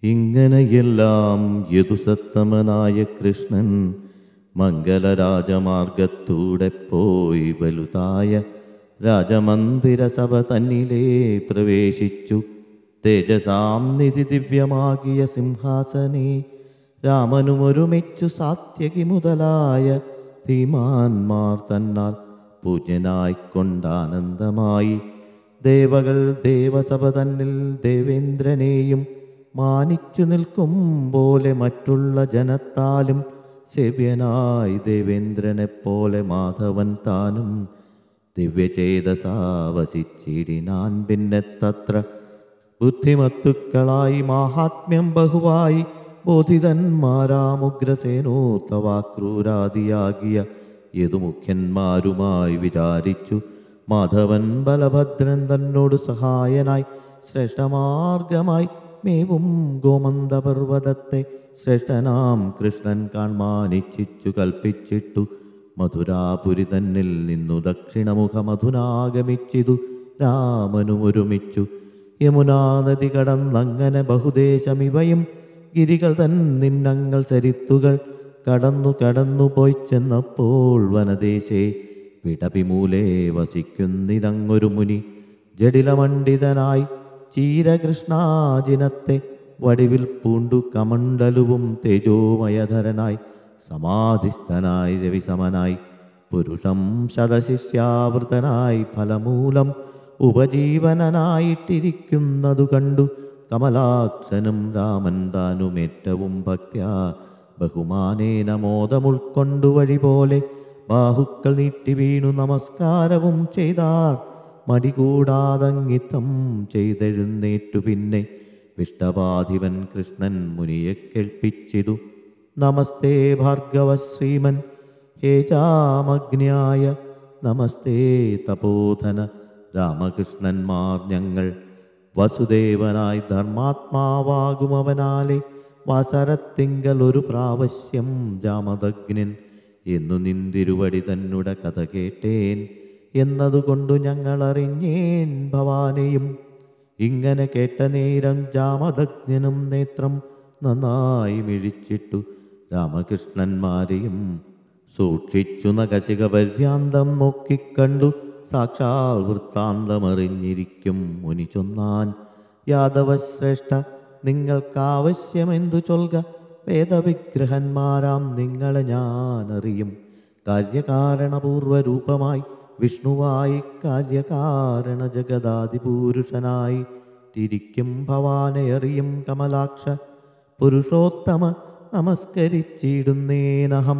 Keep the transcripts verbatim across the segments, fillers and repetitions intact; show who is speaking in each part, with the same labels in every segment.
Speaker 1: ഇങ്ങനെയെല്ലാം യദുസത്തമനായ കൃഷ്ണൻ മംഗലരാജമാർഗത്തൂടെ പോയി വലുതായ രാജമന്ദിരസഭ തന്നിലേ പ്രവേശിച്ചു. തേജസാം നിധി ദിവ്യമാകിയ സിംഹാസനേ രാമനുമൊരുമിച്ചു സാത്യകി മുതലായ ധീമാന്മാർ തന്നാൽ പൂജ്യനായിക്കൊണ്ടാനന്ദമായി ദേവകൾ ദേവസഭ തന്നിൽ ദേവേന്ദ്രനെയും മാനിച്ചു നിൽക്കും പോലെ മറ്റുള്ള ജനത്താലും സേവ്യനായി ദേവേന്ദ്രനെപ്പോലെ മാധവൻ താനും ദിവ്യചേതസാവസിച്ചിടിനാൻ. പിന്നെ തത്ര ബുദ്ധിമത്തുക്കളായി മാഹാത്മ്യം ബഹുവായി ബോധിതന്മാരാമുഗ്രസേനോത്തവാക്രൂരാദിയാകിയ യദുമുഖ്യന്മാരുമായി വിചാരിച്ചു. മാധവൻ ബലഭദ്രൻ തന്നോട് സഹായനായി ശ്രേഷ്ഠമാർഗമായി മേവും ഗോമന്തപർവ്വതത്തെ ശ്രേഷ്ഠനാം കൃഷ്ണൻ കാൺമാനിച്ഛിച്ചു കൽപ്പിച്ചിട്ടു. മധുരാപുരി തന്നിൽ നിന്നു ദക്ഷിണമുഖമധുനാഗമിച്ചിതു രാമനുമൊരുമിച്ചു. യമുനാ നദി കടന്നങ്ങനെ ബഹുദേശമിവയും ഗിരികൾ തൻ നിന്നങ്ങൾ സരിത്തുകൾ കടന്നു കടന്നു പോയി ചെന്നപ്പോൾ വനദേശേ വിടപിമൂലേ വസിക്കുന്നിതങ്ങൊരു മുനി ജഡിലമണ്ഡിതനായി ചീരകൃഷ്ണാജിനത്തെ വടിവിൽ പൂണ്ടു കമണ്ഡലുവും തേജോമയധരനായി സമാധിസ്ഥനായി രവിസമനായി പുരുഷം ശതശിഷ്യാവൃതനായി ഫലമൂലം ഉപജീവനനായിട്ടിരിക്കുന്നതു കണ്ടു. കമലാക്ഷനും രാമൻ താനുമേറ്റവും ഭക്ത്യാ ബഹുമാനേന മോദമുൾക്കൊണ്ടു വഴി പോലെ ബാഹുക്കൾ നീട്ടി വീണു നമസ്കാരവും ചെയ്താർ. മടികൂടാതങ്ങിത്തം ചെയ്തെഴുന്നേറ്റു. പിന്നെ വിഷ്ടപാധിപൻ കൃഷ്ണൻ മുനിയെ കേൾപ്പിച്ചിതു. നമസ്തേ ഭാർഗവ ശ്രീമൻ ഹേ ജാമഗ്ന്യായ നമസ്തേ തപോധന രാമകൃഷ്ണന്മാർ ഞങ്ങൾ വസുദേവനായി ധർമാത്മാവാകുമവനാലെ വസരത്തിങ്കൽ ഒരു പ്രാവശ്യം ജാമദഗ്നൻ എന്നു നിന്തിരുവടി തന്നുട കഥ കേട്ടേൻ എന്നതുകൊണ്ടു ഞങ്ങൾ അറിഞ്ഞേൻ ഭവാനെയും. ഇങ്ങനെ കേട്ട നേരം ജാമദഗ്നനും നേത്രം നന്നായി മിഴിച്ചിട്ടു രാമകൃഷ്ണന്മാരെയും സൂക്ഷിച്ചു നഖശിക പര്യാന്തം നോക്കിക്കണ്ടു. സാക്ഷാൽ വൃത്താന്തമറിഞ്ഞിരിക്കും മുനി ചൊന്നാൻ. യാദവശ്രേഷ്ഠ നിങ്ങൾക്കാവശ്യമെന്തു ചൊൽക, വേദവിഗ്രഹന്മാരാം നിങ്ങളെ ഞാനറിയും. കാര്യകാരണപൂർവരൂപമായി വിഷ്ണുവായി കാര്യകാരണ ജഗദാദിപുരുഷനായി ിരിക്കും ഭവാനെ അറിയും കമലാക്ഷ പുരുഷോത്തമ നമസ്കരിച്ചിടുന്നേനഹം.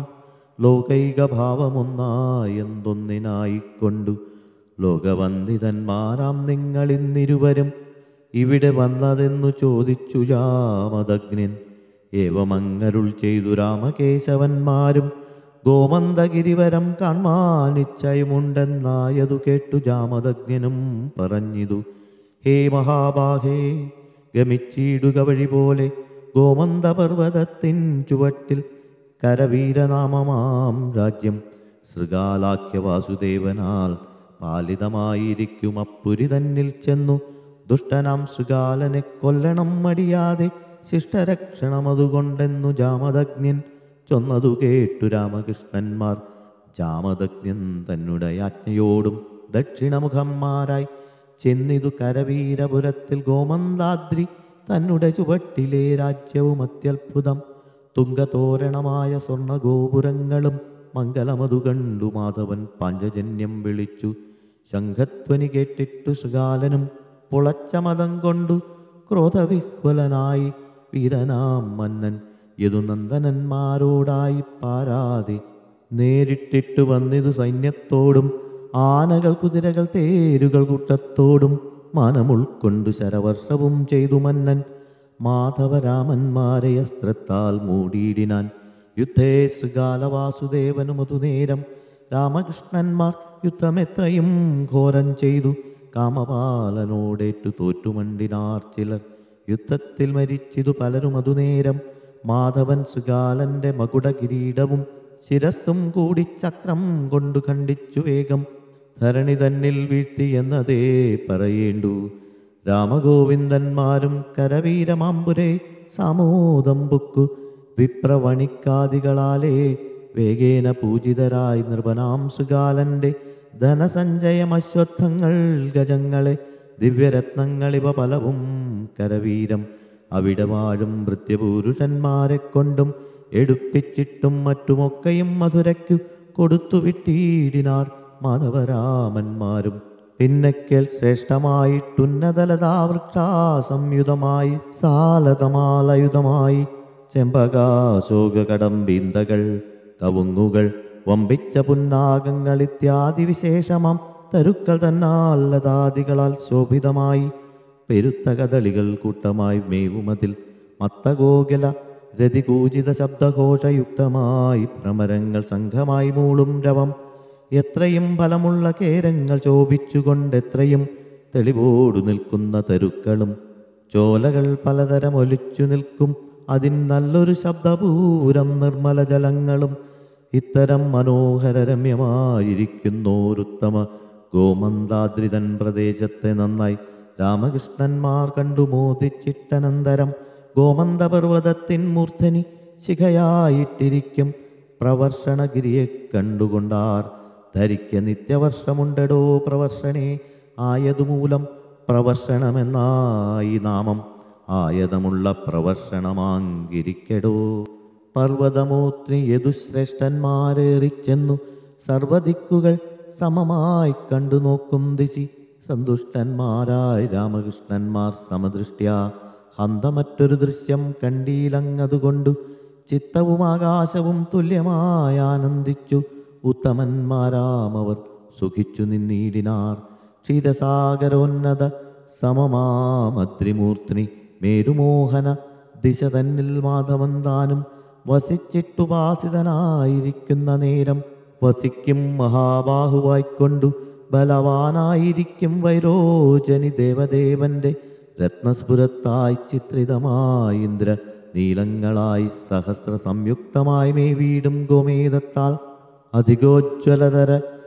Speaker 1: ലോകൈകഭാവമൊന്നായെന്തൊന്നിനായിക്കൊണ്ടു ലോകവന്ദിതന്മാരാം നിങ്ങളിന്നിരുവരും ഇവിടെ വന്നതെന്നു ചോദിച്ചു ജാമദഗ്നൻ. ഏവമങ്ങരുൾ ചെയ്തു രാമകേശവന്മാരും ഗോമന്തഗിരിവരം കാൺമാനിച്ചയുമുണ്ടെന്നായതു കേട്ടു ജാമദഗ്നനും പറഞ്ഞിതു. ഹേ മഹാബാഹേ, ഗമിച്ചിടുക വഴി പോലെ ഗോമന്തപർവ്വതത്തിൻ ചുവട്ടിൽ കരവീരനാമമാം രാജ്യം ശൃഗാലാഖ്യ വാസുദേവനാൽ പാലിതമായിരിക്കും അപ്പുരി തന്നിൽ ചെന്നു ദുഷ്ടനാം ശൃഗാലനെ കൊല്ലണം മടിയാതെ ശിഷ്ടരക്ഷണമതുകൊണ്ടെന്നു ജാമദഗ്നൻ ചൊന്നതു കേട്ടു രാമകൃഷ്ണന്മാർ. ജാമദഗ്നൻ തന്നുടെ ആജ്ഞയോടും ദക്ഷിണമുഖന്മാരായി ചെന്നിതു കരവീരപുരത്തിൽ ഗോമന്താദ്രി തന്നുടെ ചുവട്ടിലെ രാജ്യവും അത്യത്ഭുതം. തുങ്കതോരണമായ സ്വർണഗോപുരങ്ങളും മംഗലമതു കണ്ടു മാധവൻ പാഞ്ചജന്യം വിളിച്ചു. ശംഖധ്വനി കേട്ടിട്ടു ശൃഗാലനും പുളച്ച മതം കൊണ്ടു ക്രോധവിഹ്വലനായി വീരനാം മന്നൻ യദുനന്ദനന്മാരോടായി പാരാതെ നേരിട്ടിട്ടു വന്നിതു സൈന്യത്തോടും ആനകൾ കുതിരകൾ തേരുകൾ കൂട്ടത്തോടും മാനമുൾക്കൊണ്ടു ശരവർഷവും ചെയ്തു മന്നൻ. മാധവരാമന്മാരെ അസ്ത്രത്താൽ മൂടിയിടിനാൻ. യുദ്ധേ ശൃഗാലവാസുദേവനുമതുനേരം രാമകൃഷ്ണന്മാർ യുദ്ധമെത്രയും ഘോരം ചെയ്തു. കാമപാലനോടേറ്റു തോറ്റുമണ്ടിനാർ ചിലർ. യുദ്ധത്തിൽ മരിച്ചിതു പലരും അതുനേരം. മാധവൻ ശൃഗാലന്റെ മകുട കിരീടവും ശിരസ്സും കൂടി ചക്രം കൊണ്ടു ഖണ്ഡിച്ചു വേഗം ധരണി തന്നിൽ വീഴ്ത്തി എന്നതേ പറയേണ്ടു. രാമഗോവിന്ദന്മാരും കരവീരമാമ്പുരേ സാമോദം പുക്കു വിപ്രവണിക്കാദികളാലേ വേഗേന പൂജിതരായി നൃപനാം സുകാലൻ്റെ ധനസഞ്ചയമശ്വത്ഥങ്ങൾ ഗജങ്ങളെ ദിവ്യരത്നങ്ങളിവ പലവും കരവീരം അവിടെ വാഴും ഭൃത്യപുരുഷന്മാരെ കൊണ്ടും എടുപ്പിച്ചിട്ടും മറ്റുമൊക്കെയും മധുരയ്ക്കു കൊടുത്തു വിട്ടീടിനാർ മാധവരാമന്മാരും. പിന്നയ്ക്കൽ ശ്രേഷ്ഠമായിട്ടുന്നതലതാ വൃക്ഷാസംയുതമായി സാലതമാലയുധമായി ചെമ്പകാശോകകടമ്പീന്തകൾ കവുങ്ങുകൾ വമ്പിച്ച പുന്നാഗങ്ങൾ ഇത്യാദി വിശേഷമാം തരുക്കൾ തന്നാല്ലതാദികളാൽ ശോഭിതമായി പെരുത്ത കദളികൾ കൂട്ടമായി മേവുമതിൽ മത്തഗോകുല രതികൂജിത ശബ്ദഘോഷയുക്തമായി ഭ്രമരങ്ങൾ സംഘമായി മൂളും രവം എത്രയും ഫലമുള്ള കേരങ്ങൾ ശോഭിച്ചുകൊണ്ടെത്രയും തെളിവോടു നിൽക്കുന്ന തരുക്കളും ചോലകൾ പലതരം ഒലിച്ചു നിൽക്കും അതിൻ നല്ലൊരു ശബ്ദപൂരം നിർമ്മല ജലങ്ങളും ഇത്തരം മനോഹര രമ്യമായിരിക്കുന്നോരുത്തമ ഗോമന്താദ്രിതൻ പ്രദേശത്തെ നന്നായി രാമകൃഷ്ണന്മാർ കണ്ടു മോദിച്ചിട്ടനന്തരം ഗോമന്തപർവ്വതത്തിൻ മൂർധനി ശിഖയായിട്ടിരിക്കും പ്രവർഷണഗിരിയെ കണ്ടുകൊണ്ടാർ ധരിക്ക നിത്യവർഷമുണ്ടടോ പ്രവർഷണേ ആയതുമൂലം പ്രവർഷണമെന്നായി നാമം ആയതമുള്ള പ്രവർഷണമാങ്കിരിക്കടോ. പർവ്വതമൂർത്തി യദുശ്രേഷ്ഠന്മാരേറിച്ചെന്നു സർവദിക്കുകൾ സമമായി കണ്ടു നോക്കും ദിശി സന്തുഷ്ടന്മാരായി രാമകൃഷ്ണന്മാർ സമദൃഷ്ട്യാ ഹന്തമറ്റൊരു ദൃശ്യം കണ്ടീലങ്ങതുകൊണ്ടു ചിത്തവും ആകാശവും തുല്യമായി ആനന്ദിച്ചു ഉത്തമന്മാരാമവർ സുഖിച്ചു നിന്നീടിനാർ. ക്ഷീരസാഗരോന്നത സമമാമദ്രിമൂർത്തിനി മേരുമോഹന ദിശ തന്നിൽ മാധവൻ താനും വസിച്ചിട്ടുപാസിതനായിരിക്കുന്ന നേരം വസിക്കും മഹാബാഹുവായിക്കൊണ്ടു ബലവാനായിരിക്കും വൈരോചനി ദേവദേവന്റെ രത്നസ്ഫുരത്തായി ചിത്രിതമായി ഇന്ദ്ര നീലങ്ങളായി സഹസ്ര സംയുക്തമായി മേ വീടും ഗോമേതത്താൽ അധികോജ്വലതര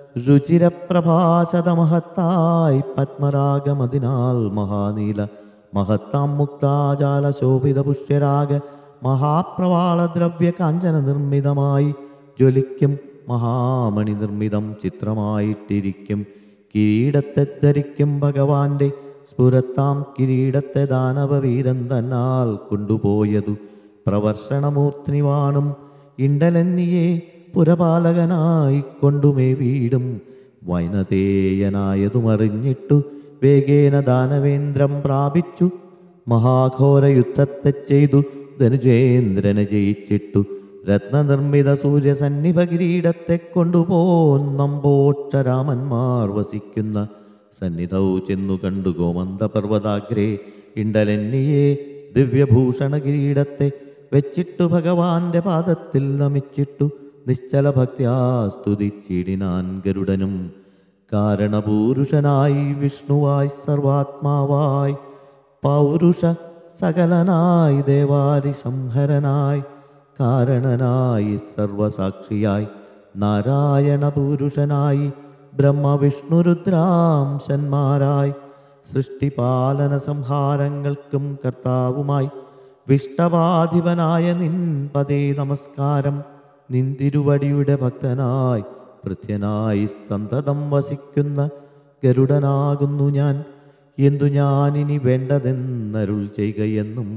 Speaker 1: രുചിരപ്രഭാശതമഹത്തായി പത്മരാഗമതിനാൽ മഹാനീല മഹത്താം മുക്താജാല ശോഭിത പുഷ്യരാഗ മഹാപ്രവാളദ്രവ്യ കാഞ്ചന നിർമ്മിതമായി ജ്വലിക്കും മഹാമണി നിർമ്മിതം ചിത്രമായിട്ടിരിക്കും കിരീടത്തെ ധരിക്കും ഭഗവാന്റെ സ്ഫുരത്താം കിരീടത്തെ ദാനവവീരൻ തന്നാൽ കൊണ്ടുപോയതു പ്രവർഷണമൂർത്തിനി വാണും ഇണ്ടലെന്നിയെ പുരപാലകനായി കൊണ്ടുമേ വീടും വൈനതേയനായതുമറിഞ്ഞിട്ടു വേഗേന ദാനവേന്ദ്രം പ്രാപിച്ചു മഹാഘോര യുദ്ധത്തെ ചെയ്തു ധനുജേന്ദ്രനെ ജയിച്ചിട്ടു രത്നനിർമ്മിത സൂര്യസന്നിഭ കിരീടത്തെ കൊണ്ടുപോന്നമ്പോക്ഷരാമന്മാർ വസിക്കുന്ന സന്നിധൗ ചെന്നു കണ്ടു ഗോമന്തപർവ്വതാഗ്രേ ഇണ്ടലെന്നിയെ ദിവ്യഭൂഷണ കിരീടത്തെ വെച്ചിട്ടു ഭഗവാന്റെ പാദത്തിൽ നമിച്ചിട്ടു നിശ്ചല ഭക്ത്യാ സ്തുതിച്ചിടിനാൻ ഗരുഡനും. കാരണപൂരുഷനായി വിഷ്ണുവായി സർവാത്മാവായി പൗരുഷ സകലനായി ദേവാരി സംഹരനായി കാരണനായി സർവസാക്ഷിയായി നാരായണ പുരുഷനായി ബ്രഹ്മവിഷ്ണുരുദ്രാംശന്മാരായി സൃഷ്ടിപാലന സംഹാരങ്ങൾക്കും കർത്താവുമായി വിഷ്ടപാധിപനായ നിൻ പദേ നമസ്കാരം. നിന്തിരുവടിയുടെ ഭക്തനായി ഭൃത്യനായി സന്തതം വസിക്കുന്ന ഗരുഡനാകുന്നു ഞാൻ. എന്തു ഞാനിനി വേണ്ടതെന്നരുൾ ചെയ്യുകയെന്നും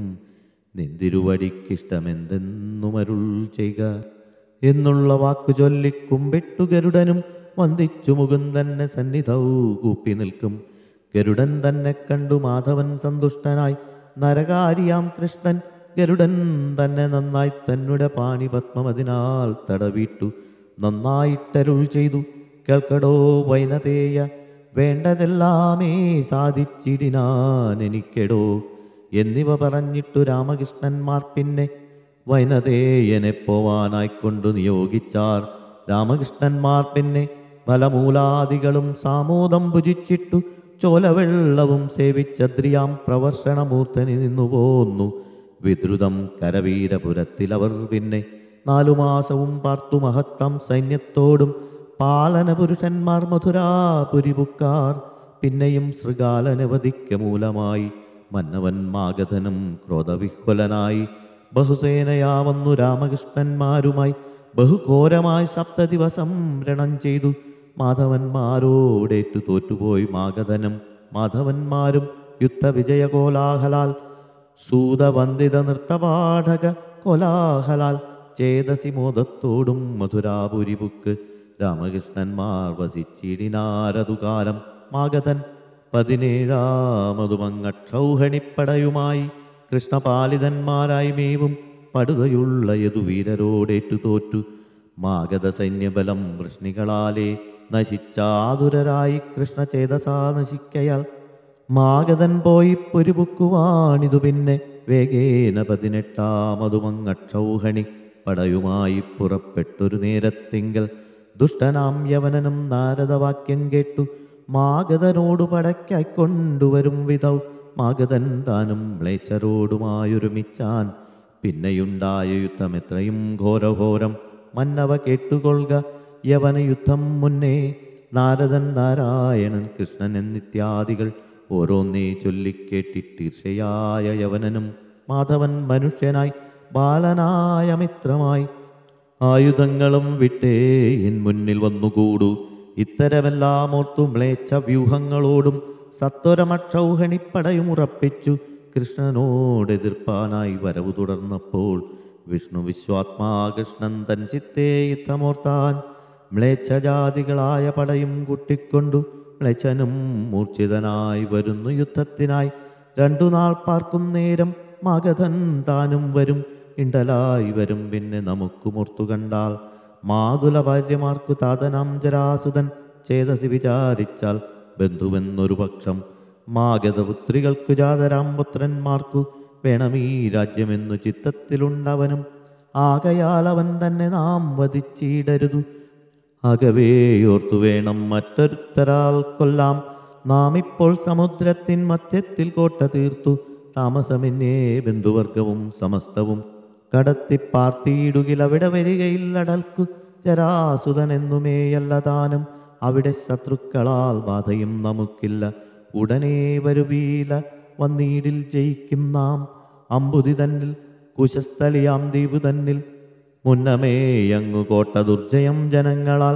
Speaker 1: നിന്തിരുവടിക്കിഷ്ടമെന്തെന്നും അരുൾ ചെയ്യുക എന്നുള്ള വാക്കു ചൊല്ലി കുമ്പിട്ടു ഗരുഡനും വന്ദിച്ചു മുകുന്ദനെ സന്നിധൗ കൂപ്പി നിൽക്കും. ഗരുഡൻ തന്നെ കണ്ടു മാധവൻ സന്തുഷ്ടനായി നരകാരിയാം കൃഷ്ണൻ ഗരുഡൻ തന്നെ നന്നായി തന്നെ പാണിപത്മമതിനാൽ തടവിട്ടു നന്നായിട്ടരുൾ ചെയ്തു കേൾക്കടോ വൈനതേയ വേണ്ടതെല്ലാമേ സാധിച്ചിടിനാൻ എനിക്കെടോ എന്നിവ പറഞ്ഞിട്ടു രാമകൃഷ്ണന്മാർ പിന്നെ വൈനതേയനെ പോവാനായിക്കൊണ്ടു നിയോഗിച്ചാർ. രാമകൃഷ്ണന്മാർ പിന്നെ ഫലമൂലാദികളും സാമോദം ഭുജിച്ചിട്ടു ചോലവെള്ളവും സേവിച്ചദ്രിയാം പ്രവർഷണമൂർത്തനി നിന്നു പോന്നു. വിദ്രുതം കരവീരപുരത്തിലവർ പിന്നെ നാലു മാസവും പാർത്തു മഹത്തം സൈന്യത്തോടും പാലന പുരുഷന്മാർ മധുരാപുരിപുക്കാർ. പിന്നെയും ശൃഗാലനവധിക്ക മൂലമായി മന്നവൻ മാഗധനും ക്രോധവിഹ്വലനായി ബഹുസേനയാ വന്നു രാമകൃഷ്ണന്മാരുമായി ബഹുഘോരമായി സപ്തദിവസം രണം ചെയ്തു. മാധവന്മാരോടേറ്റു തോറ്റുപോയി മാഗധനും മാധവന്മാരും യുദ്ധവിജയകോലാഹലാൽ സൂതവന്ദിത നൃത്തപാഠക കോലാഹലാൽ ചേതസി മോദത്തോടും മധുരാപുരിപുക്ക് രാമകൃഷ്ണന്മാർ വസിച്ചിടിനാരതുകാലം. മാഗധൻ പതിനേഴാമതുമങ്ങക്ഷൗഹണിപ്പടയുമായി കൃഷ്ണപാലിതന്മാരായി മേവും പടുകയുള്ള യദുവീരരോടേറ്റു തോറ്റു. മാഗധ സൈന്യബലം വൃഷ്ണികളാലേ നശിച്ചാതുരരായി കൃഷ്ണചേതസാ നശിക്കയാൽ മാഗധൻ പോയി പൊരുപുക്കുവാണിതു പിന്നെ വേഗേന പതിനെട്ടാമതുമങ്ങക്ഷൗഹണി പടയുമായി പുറപ്പെട്ടൊരു നേരത്തിങ്കൽ ദുഷ്ടനാം യവനനും നാരദവാക്യം കേട്ടു മാഗധനോടു പടയ്ക്കായിക്കൊണ്ടുവരും വിധൗ മാഗധൻ താനും മ്ലേച്ഛരോടുമായൊരുമിച്ചാൻ. പിന്നെയുണ്ടായ യുദ്ധമെത്രയും ഘോരഘോരം മന്നവ കേട്ടുകൊള്ളുക യവന യുദ്ധം മുന്നേ. നാരദൻ നാരായണൻ കൃഷ്ണൻ എന്നിത്യാദികൾ ഓരോന്നേ ചൊല്ലിക്കേട്ടിട്ടീർഷയായ യവനനും മാധവൻ മനുഷ്യനായി ബാലനായ മിത്രമായി ആയുധങ്ങളും വിട്ടേ എൻ മുന്നിൽ വന്നുകൂടൂ. ഇത്തരമെല്ലാം ഓർത്തു മ്ലേച്ഛ വ്യൂഹങ്ങളോടും സത്വരമക്ഷൗഹണിപ്പടയും ഉറപ്പിച്ചു. കൃഷ്ണനോടെതിർപ്പാനായി വരവു തുടർന്നപ്പോൾ വിഷ്ണു വിശ്വാത്മാ കൃഷ്ണൻ തൻ ചിത്തേ യുദ്ധമോർത്താൻ. മ്ലേച്ഛജാതികളായ പടയും കൂട്ടിക്കൊണ്ടു മ്ലേച്ഛനും മൂർച്ഛിതനായി വരുന്നു യുദ്ധത്തിനായി. രണ്ടു നാൾ പാർക്കും നേരം മാഗധൻ താനും വരും ഇണ്ടലായി വരും പിന്നെ നമുക്കുമോർത്തു കണ്ടാൽ. മാതുല ഭാര്യമാർക്കു താതനാം ജരാസുതൻ ചേതസി വിചാരിച്ചാൽ ബന്ധുവെന്നൊരു പക്ഷം. മാഗധപുത്രികൾക്കു ജാതരാം പുത്രന്മാർക്കു വേണമീ രാജ്യമെന്നു ചിത്തത്തിലുണ്ടവനും. ആകയാൽ അവൻ തന്നെ നാം വധിച്ചിടരുതു. അകവേയോർത്തു വേണം മറ്റൊരുത്തരാൽ കൊല്ലാം. നാം ഇപ്പോൾ സമുദ്രത്തിൻ മധ്യത്തിൽ കോട്ട തീർത്തു. താമസമെന്നേ ബന്ധുവർഗവും സമസ്തവും കടത്തി പാർത്തിയിടുകിലവിടെ വരികയില്ലടൽക്കു ജരാസുതനെന്നുമേയല്ല താനും. അവിടെ ശത്രുക്കളാൽ ബാധയും നമുക്കില്ല. ഉടനെ വരുവീല വന്നീടിൽ ജയിക്കും നാം. അമ്പുതി തന്നിൽ കുശസ്ഥലിയാം ദ്വീപ് തന്നിൽ മുന്നമേയങ്ങു കോട്ട ദുർജയം ജനങ്ങളാൽ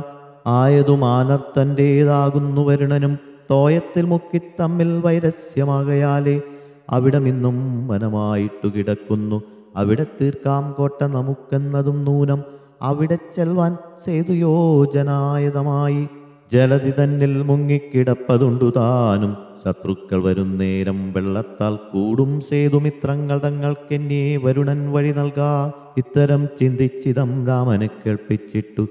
Speaker 1: ആയതുമാനർത്തൻ്റേതാകുന്നു വരുണനും. തോയത്തിൽ മുക്കിത്തമ്മിൽ വൈരസ്യമാകയാലേ അവിടമിന്നും വനമായിട്ടു കിടക്കുന്നു. അവിടെ തീർക്കാം കോട്ട നമുക്കെന്നതും നൂനം. അവിടെ ചെൽവാൻ സേതുയോജനായതമായി ജലതി തന്നിൽ മുങ്ങിക്കിടപ്പതുണ്ടു താനും. ശത്രുക്കൾ വരും നേരം വെള്ളത്താൽ കൂടും സേതുമിത്രങ്ങൾ തങ്ങൾക്കെന്നേ വരുണൻ വഴി നൽകാ. ഇത്തരം ചിന്തിച്ചിതം രാമനെ കേൾപ്പിച്ചിട്ടു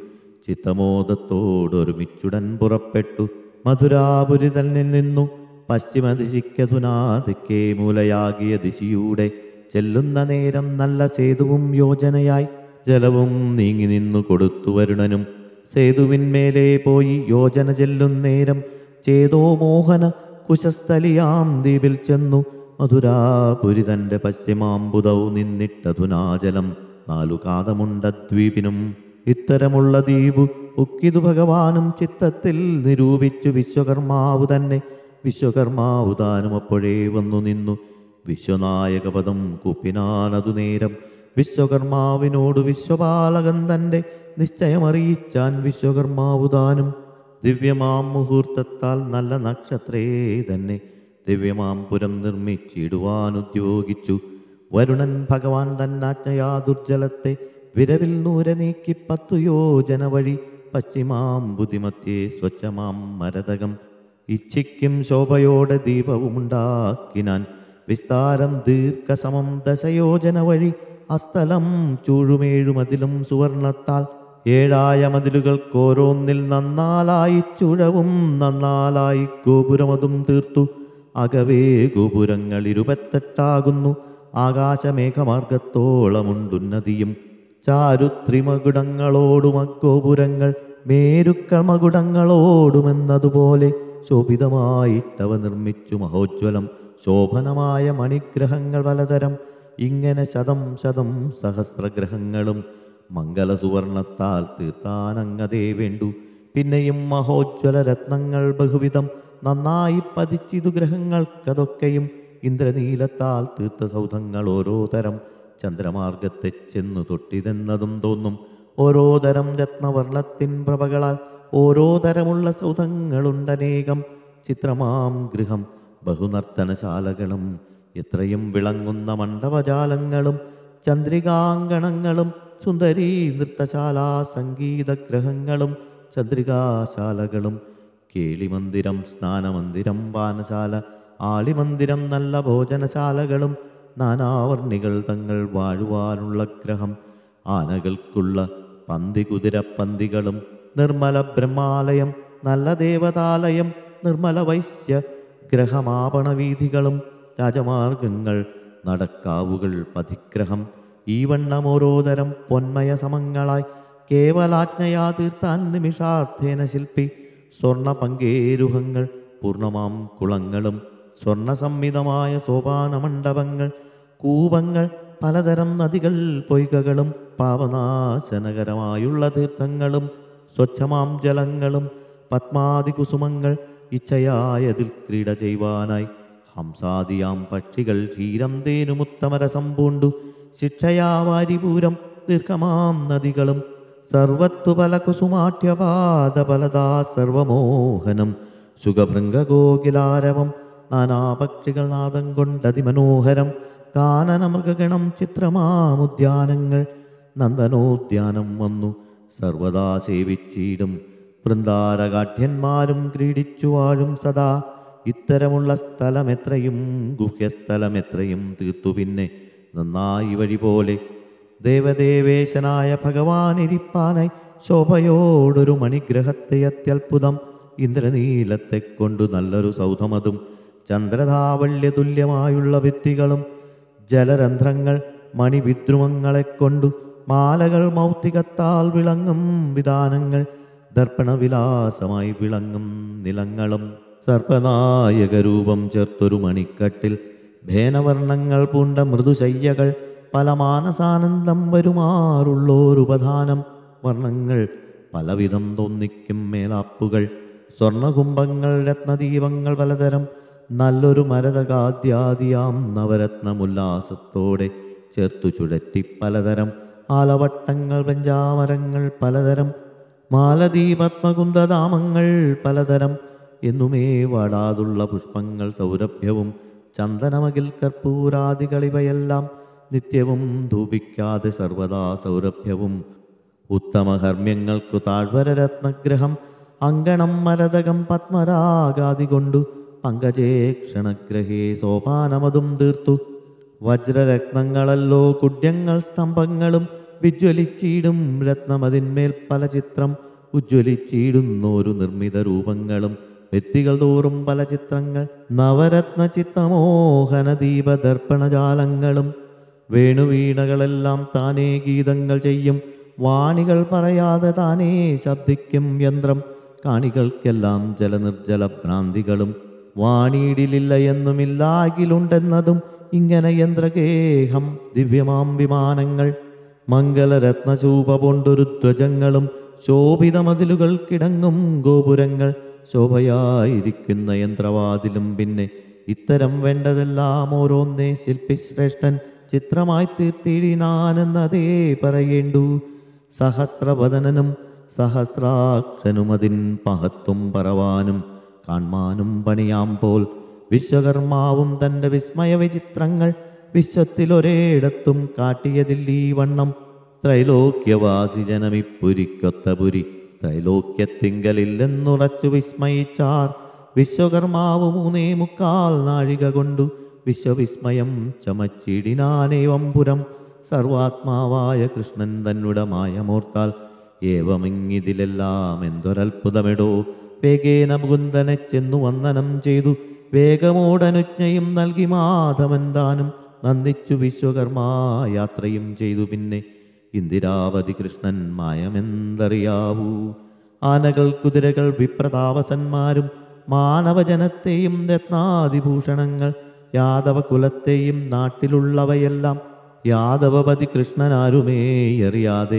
Speaker 1: ചിത്തമോദത്തോടൊരുമിച്ചുടൻ പുറപ്പെട്ടു. മധുരാപുരി തന്നിൽ നിന്നു പശ്ചിമദിശിക്കധുനാ തെക്കേ മൂലയാകിയ ദിശിയൂടെ ചെല്ലുന്ന നേരം നല്ല സേതുവും യോജനയായി ജലവും നീങ്ങി നിന്നു കൊടുത്തു വരുണനും. സേതുവിന്മേലേ പോയി യോജന ചെല്ലുന്നേരം ചേതോ മോഹന കുശസ്ഥലിയാം ദ്വീപിൽ ചെന്നു. മധുരാപുരി തൻ്റെ പശ്ചിമാമ്പുതൗ നിന്നിട്ടധുനാജലം നാലു കാതമുണ്ട ദ്വീപിനും. ഇത്തരമുള്ള ദ്വീപു ഉക്കിതു ഭഗവാനും ചിത്തത്തിൽ നിരൂപിച്ചു വിശ്വകർമാവു തന്നെ. വിശ്വകർമാവു താനും അപ്പോഴേ വന്നു നിന്നു വിശ്വനായകപദം കുപ്പിനാനതു നേരം. വിശ്വകർമാവിനോട് വിശ്വപാലകൻ തൻ്റെ നിശ്ചയമറിയിച്ചാൻ വിശ്വകർമാവു താനും. ദിവ്യമാം മുഹൂർത്തത്താൽ നല്ല നക്ഷത്രേ തന്നെ ദിവ്യമാം പുരം നിർമ്മിച്ചിടുവാനുദ്യോഗിച്ചു. വരുണൻ ഭഗവാൻ തന്നാജ്ഞയാ ദുർജലത്തെ വിരവിൽ നൂരെ നീക്കി പത്തു യോജന വഴി പശ്ചിമാം ബുദ്ധിമത്യേ സ്വച്ഛമാം മരതകം ഇച്ഛിക്കും ശോഭയോടെ ദീപവുമുണ്ടാക്കിനാൻ. വിസ്താരം ദീർഘസമം ദശയോജന വഴി അസ്ഥലം ചൂഴുമേഴുമതിലും സുവർണത്താൽ ഏഴായ മതിലുകൾക്കോരോന്നിൽ നന്നാലായി ചുഴവും നന്നാലായി ഗോപുരമതും തീർത്തു. അകവേ ഗോപുരങ്ങൾ ഇരുപത്തെട്ടാകുന്നു. ആകാശമേഘമാർഗത്തോളമുണ്ടുന്നതിയും ചാരുത്രിമകുടങ്ങളോടും അഗോപുരങ്ങൾ മേരുക്കൾ മകുടങ്ങളോടുമെന്നതുപോലെ ശോഭിതമായിട്ടവ നിർമ്മിച്ചു മഹോജ്വലം ശോഭനമായ മണിഗ്രഹങ്ങൾ പലതരം. ഇങ്ങനെ ശതം ശതം സഹസ്രഗ്രഹങ്ങളും മംഗലസുവർണത്താൽ തീർത്താനങ്ങതേ വേണ്ടു. പിന്നെയും മഹോജ്വല രത്നങ്ങൾ ബഹുവിധം നന്നായി പതിച്ചിതു ഗ്രഹങ്ങൾക്കതൊക്കെയും ഇന്ദ്രനീലത്താൽ തീർത്ത സൗധങ്ങൾ ഓരോ തരം ചന്ദ്രമാർഗത്തെ ചെന്നു തൊട്ടിതെന്നതും തോന്നും. ഓരോ തരം രത്നവർണ്ണത്തിൻ പ്രഭകളാൽ ഓരോ തരമുള്ള സൗധങ്ങളുണ്ടനേകം. ചിത്രമാം ഗൃഹം ബഹുനർത്തനശാലകളും എത്രയും വിളങ്ങുന്ന മണ്ഡപജാലങ്ങളും ചന്ദ്രികാങ്കണങ്ങളും സുന്ദരീ നൃത്തശാല സംഗീതഗ്രഹങ്ങളും ചന്ദ്രികാശാലകളും കേളിമന്ദിരം സ്നാനമന്ദിരം പാനശാല ആളിമന്ദിരം നല്ല ഭോജനശാലകളും നാനാവർണികൾ തങ്ങൾ വാഴുവാനുള്ള ഗ്രഹം ആനകൾക്കുള്ള പന്തി കുതിരപ്പന്തികളും നിർമ്മല ബ്രഹ്മാലയം നല്ല ദേവതാലയം നിർമ്മല വൈശ്യ ഗ്രഹമാപണവീഥികളും രാജമാർഗങ്ങൾ നടക്കാവുകൾ പതിഗ്രഹം ഈ വണ്ണം ഓരോതരം പൊന്മയ സമങ്ങളായി കേവലാജ്ഞയാ തീർത്താൻ നിമിഷാർത്ഥേന ശില്പി സ്വർണ പങ്കേരുഹങ്ങൾ പൂർണ്ണമാം കുളങ്ങളും സ്വർണ സംമിതമായ സോപാന മണ്ഡപങ്ങൾ കൂപങ്ങൾ പലതരം നദികൾ പൊയ്കകളും പാവനാശനകരമായുള്ള തീർത്ഥങ്ങളും സ്വച്ഛമാം ജലങ്ങളും പത്മാതി കുസുമങ്ങൾ ഇച്ഛയായതിൽ ക്രീഡ ചെയ്യുവാനായി ഹംസാദിയാം പക്ഷികൾ ക്ഷീരം തേനുമുത്തമരസം പൂണ്ടു ശിക്ഷയാ വാരിപൂരം ദീർഘമാം നദികളും സർവത്തു പല കുസുമാഠ്യപാദ പലതാ സർവമോഹനം സുഖഭൃംഗഗോകിലാരവം നാനാപക്ഷികൾ നാദം കൊണ്ടതിമനോഹരം കാനനമൃഗഗണം ചിത്രമാമുദ്യാനങ്ങൾ നന്ദനോദ്യാനം വന്നു സർവദാ സേവിച്ചിടും വൃന്ദാരകാഠ്യന്മാരും ക്രീഡിച്ചു വാഴും സദാ. ഇത്തരമുള്ള സ്ഥലമെത്രയും ഗുഹ്യസ്ഥലമെത്രയും തീർത്തു പിന്നെ നന്നായി വഴി പോലെ ദേവദേവേശനായ ഭഗവാൻ ഇരിപ്പാനായി ശോഭയോടൊരു മണിഗ്രഹത്തെ അത്യത്ഭുതം ഇന്ദ്രനീലത്തെ കൊണ്ടു നല്ലൊരു സൗധമതും ചന്ദ്രധാവല്യ തുല്യമായുള്ള ഭിത്തികളും ജലരന്ധ്രങ്ങൾ മണിവിദ്രുമങ്ങളെ കൊണ്ടു മാലകൾ മൗക്തികത്താൽ വിളങ്ങും വിധാനങ്ങൾ ദർപ്പണവിലാസമായി വിളങ്ങും നിലങ്ങളും സർപ്പനായകരൂപം ചേർത്തൊരു മണിക്കട്ടിൽ ഭേനവർണ്ണങ്ങൾ പൂണ്ട മൃദുശയ്യകൾ പല മാനസാനന്ദം വരുമാറുള്ളോരുപധാനം വർണ്ണങ്ങൾ പലവിധം തോന്നിക്കും മേലാപ്പുകൾ സ്വർണകുംഭങ്ങൾ രത്നദീപങ്ങൾ പലതരം നല്ലൊരു മരതകാദ്യാദിയാം നവരത്നമുല്ലാസത്തോടെ ചേർത്തു ചുഴറ്റി പലതരം ആലവട്ടങ്ങൾ പഞ്ചാമരങ്ങൾ പലതരം മാലദീപത്മകുന്ദധാമങ്ങൾ പലതരം എന്നുമേ വാടാതുള്ള പുഷ്പങ്ങൾ സൗരഭ്യവും ചന്ദനമകിൽ കർപ്പൂരാദികളിവയെല്ലാം നിത്യവും ധൂപിക്കാതെ സർവദാ സൗരഭ്യവും ഉത്തമഹർമ്മ്യങ്ങൾക്കു താഴ്വര രത്നഗ്രഹം അങ്കണം മരതകം പത്മരാഗാദി കൊണ്ടു പങ്കജേക്ഷണഗ്രഹേ സോപാനമതും തീർത്തു വജ്രരത്നങ്ങളല്ലോ കുഡ്യങ്ങൾ സ്തംഭങ്ങളും വിജ്വലിച്ചീടും രത്നമതിന്മേൽ പല ചിത്രം ഉജ്ജ്വലിച്ചീടുന്നോരു നിർമ്മിത രൂപങ്ങളും വ്യക്തികൾ തോറും പല ചിത്രങ്ങൾ നവരത്ന ചിത്തമോഹന ദീപദർപ്പണജാലങ്ങളും വേണുവീണകളെല്ലാം താനേ ഗീതങ്ങൾ ചെയ്യും വാണികൾ പറയാതെ താനേ ശബ്ദിക്കും യന്ത്രം കാണികൾക്കെല്ലാം ജലനിർജല ഭ്രാന്തികളും വാണിയിടിലില്ല എന്നുമില്ലാകിലുണ്ടെന്നതും ഇങ്ങനെ യന്ത്രഗേഹം ദിവ്യമാം വിമാനങ്ങൾ മംഗലരത്നചൂപ കൊണ്ടൊരു ധ്വജങ്ങളും ശോഭിതമതിലുകൾ കിടങ്ങും ഗോപുരങ്ങൾ ശോഭയായിരിക്കുന്ന യന്ത്രവാതിലും പിന്നെ ഇത്തരം വേണ്ടതെല്ലാം ഓരോന്നേ ശില്പിശ്രേഷ്ഠൻ ചിത്രമായി തീർത്തിടിനാനെന്നതേ പറയേണ്ടു. സഹസ്രവദനനും സഹസ്രാക്ഷനുമതിൻ മഹത്വം പറവാനും കാൺമാനും പണിയാം പോൽ വിശ്വകർമാവും തൻ്റെ വിസ്മയ വിചിത്രങ്ങൾ വിശ്വത്തിലൊരേടത്തും കാട്ടിയതില്ലീ വണ്ണം ത്രൈലോക്യവാസി ജനമിപ്പുരിക്കൊത്ത പുരി ത്രൈലോക്യത്തിങ്കലില്ലെന്നുറച്ചു വിസ്മയിച്ചാർ വിശ്വകർമാവ് മൂന്നേ മുക്കാൽ നാഴിക കൊണ്ടു വിശ്വവിസ്മയം ചമച്ചിടിനാനേവംപുരം സർവാത്മാവായ കൃഷ്ണൻ തന്നുടെ മായമോർത്താൽ ഏവമിങ്ങിതിലെല്ലാം എന്തൊരത്ഭുതമെടോ വേഗേന മുകുന്ദനെ ചെന്നു വന്ദനം ചെയ്തു വേഗമോടനുജ്ഞയും നൽകി മാധവൻ താനും നന്ദിച്ചു വിശ്വകർമാ യാത്രയും ചെയ്തു പിന്നെ ഇന്ദിരാവതി കൃഷ്ണൻ മായമെന്തറിയാവൂ ആനകൾ കുതിരകൾ വിപ്രതാപസന്മാരും മാനവജനത്തെയും രത്നാദിഭൂഷണങ്ങൾ യാദവ കുലത്തെയും നാട്ടിലുള്ളവയെല്ലാം യാദവപതി കൃഷ്ണനാരുമേ അറിയാതെ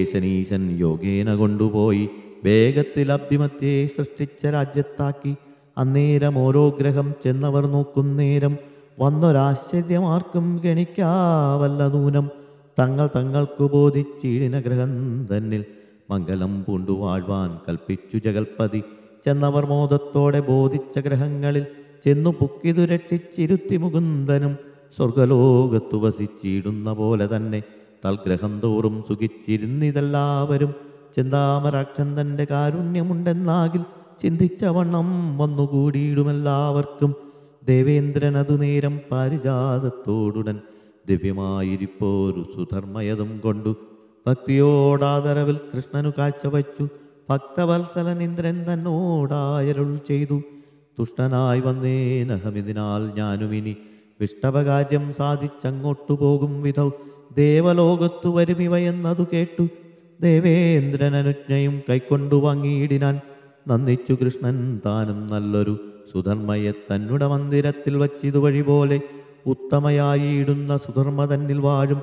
Speaker 1: യോഗയോഗേശനീശൻ യോഗേന കൊണ്ടുപോയി വേഗത്തിൽ അബ്ദിമത്യേ സൃഷ്ടിച്ച രാജ്യത്താക്കി അന്നേരം ഓരോ ഗ്രഹം ചെന്നവർ നോക്കുന്നേരം വന്നൊരാശ്ചര്യമാർക്കും ഗണിക്കാവല്ല നൂനം. തങ്ങൾ തങ്ങൾക്കു ബോധിച്ചീടിന ഗ്രഹം തന്നിൽ മംഗലം പൂണ്ടു വാഴ്വാൻ കൽപ്പിച്ചു ജഗൽപതി. ചെന്നവർ മോദത്തോടെ ബോധിച്ച ഗ്രഹങ്ങളിൽ ചെന്നു പുക്കിതു രക്ഷിച്ചിരുത്തി മുകുന്ദനും. സ്വർഗലോകത്തു വസിച്ചിടുന്ന പോലെ തന്നെ തൽഗ്രഹം തോറും സുഖിച്ചിരുന്നിതെല്ലാവരും. ചെന്താമരാക്ഷൻ തൻ്റെ കാരുണ്യമുണ്ടെന്നാകിൽ ചിന്തിച്ച വണ്ണം വന്നുകൂടിയിടുമെല്ലാവർക്കും. ദേവേന്ദ്രനതു നേരം പാരിജാതത്തോടുടൻ ദിവ്യമായിരിപ്പോരു സുധർമ്മയതും കൊണ്ടു ഭക്തിയോടാദരവിൽ കൃഷ്ണനു കാഴ്ചവച്ചു. ഭക്തവത്സലൻ ഇന്ദ്രൻ തന്നോടായരുൾ ചെയ്തു, തുഷ്ടനായി വന്നേനഹമിതിനാൽ ഞാനുമിനി വിഷ്ടവകാര്യം സാധിച്ചങ്ങോട്ടു പോകും വിധൗ ദേവലോകത്തു വരുമിവയെന്നതു കേട്ടു. ദേവേന്ദ്രനനുജ്ഞയും കൈക്കൊണ്ടു വാങ്ങിയിടിനാൻ. നന്ദിച്ചു കൃഷ്ണൻ താനും നല്ലൊരു സുധർമ്മയെ തന്നുടെ മന്ദിരത്തിൽ വച്ചിതുവഴി പോലെ. ഉത്തമയായിടുന്ന സുധർമ്മ തന്നിൽ വാഴും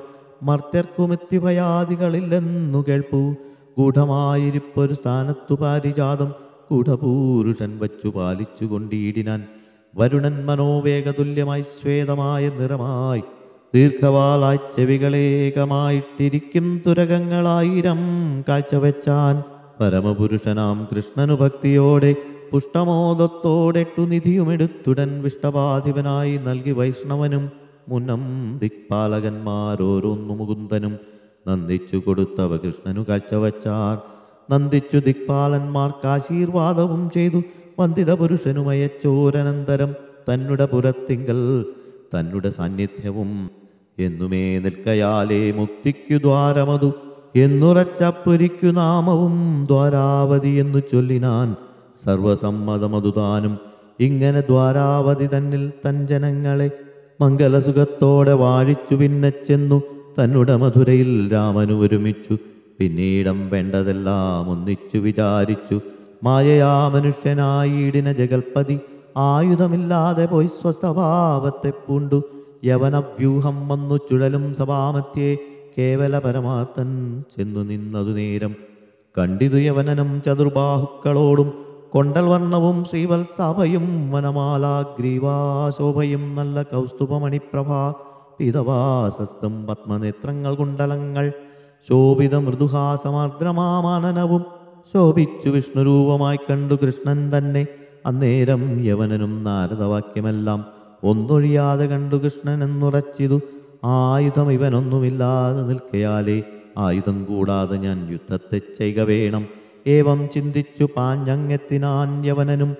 Speaker 1: മർത്യർക്കുമെത്തിഭയാദികളില്ലെന്നു കേൾപ്പൂ. ഗൂഢമായിരിപ്പൊരു സ്ഥാനത്തു പാരിജാതം ഗൂഢപൂരുഷൻ വച്ചു പാലിച്ചു കൊണ്ടിടിനാൻ. വരുണൻ മനോവേഗതുല്യമായി ശ്വേതമായ നിറമായി ദീർഘവാലായി ചെവികളേകമായിട്ടിരിക്കും തുരകങ്ങളായിരം കാഴ്ചവെച്ചാൻ. പരമപുരുഷനാം കൃഷ്ണനു ഭക്തിയോടെ പുഷ്ടമോദത്തോടെട്ടു നിധിയുമെടുത്തുടൻ വിഷ്ടപാധിപനായി നൽകി വൈഷ്ണവനും മുന്നം ദിക്പാലകന്മാരോരോന്നു മുകുന്ദനും. നന്ദിച്ചു കൊടുത്തവ കൃഷ്ണനു കാഴ്ചവച്ചാർ. നന്ദിച്ചു ദിക്പാലന്മാർക്ക് ആശീർവാദവും ചെയ്തു. വന്ദിത പുരുഷനുമയച്ചോരനന്തരം തന്നുടെ പുരത്തിങ്കൽ തന്നുടെ സാന്നിധ്യവും എന്നുമേ നിൽക്കയാലേ മുക്തിക്കു ദ്വാരമതു എന്നുറച്ചപ്പുരിക്കു നാമവും ദ്വാരാവതി എന്നു ചൊല്ലിനാൻ. സർവസമ്മതമതുതാനും ഇങ്ങനെ ദ്വാരാവതി തന്നിൽ തൻ ജനങ്ങളെ മംഗലസുഖത്തോടെ വാഴിച്ചു. പിന്നെ ചെന്നു തന്നുടെ മധുരയിൽ രാമനു ഒരുമിച്ചു. പിന്നീടം വേണ്ടതെല്ലാം ഒന്നിച്ചു വിചാരിച്ചു. മായയാ മനുഷ്യനായിടിന ജഗൽപതി ആയുധമില്ലാതെ പോയി സ്വസ്ഥഭാവത്തെ പൂണ്ടു. യവനവ്യൂഹം വന്നു ചുഴലും സഭാമധ്യേ കേവല പരമാർത്ഥൻ ചെന്നു നിന്നതു നേരം. കണ്ടിതു യവനനും ചതുർബാഹുക്കളോടും കൊണ്ടൽ വർണ്ണവും ശ്രീവത്സാഭയും വനമാലാഗ്രീവാശോഭയും നല്ല കൗസ്തുഭമണിപ്രഭാ പീതവാസസ്തും പത്മനേത്രങ്ങൾ കുണ്ടലങ്ങൾ ശോഭിത മൃദുഹാസമാർദ്രമാനനവും ശോഭിച്ചു വിഷ്ണുരൂപമായി കണ്ടു കൃഷ്ണൻ തന്നെ. അന്നേരം യവനനും നാരദവാക്യമെല്ലാം ഒന്നൊഴിയാതെ കണ്ടു കൃഷ്ണൻ എന്നുറച്ചിതു. ആയുധം ഇവനൊന്നുമില്ലാതെ നിൽക്കയാലേ ആയുധം കൂടാതെ ഞാൻ യുദ്ധത്തെ ചെയ്യുക വേണം. ഏവം ചിന്തിച്ചു പാഞ്ഞങ്ങെത്തിനാൻ യവനനും.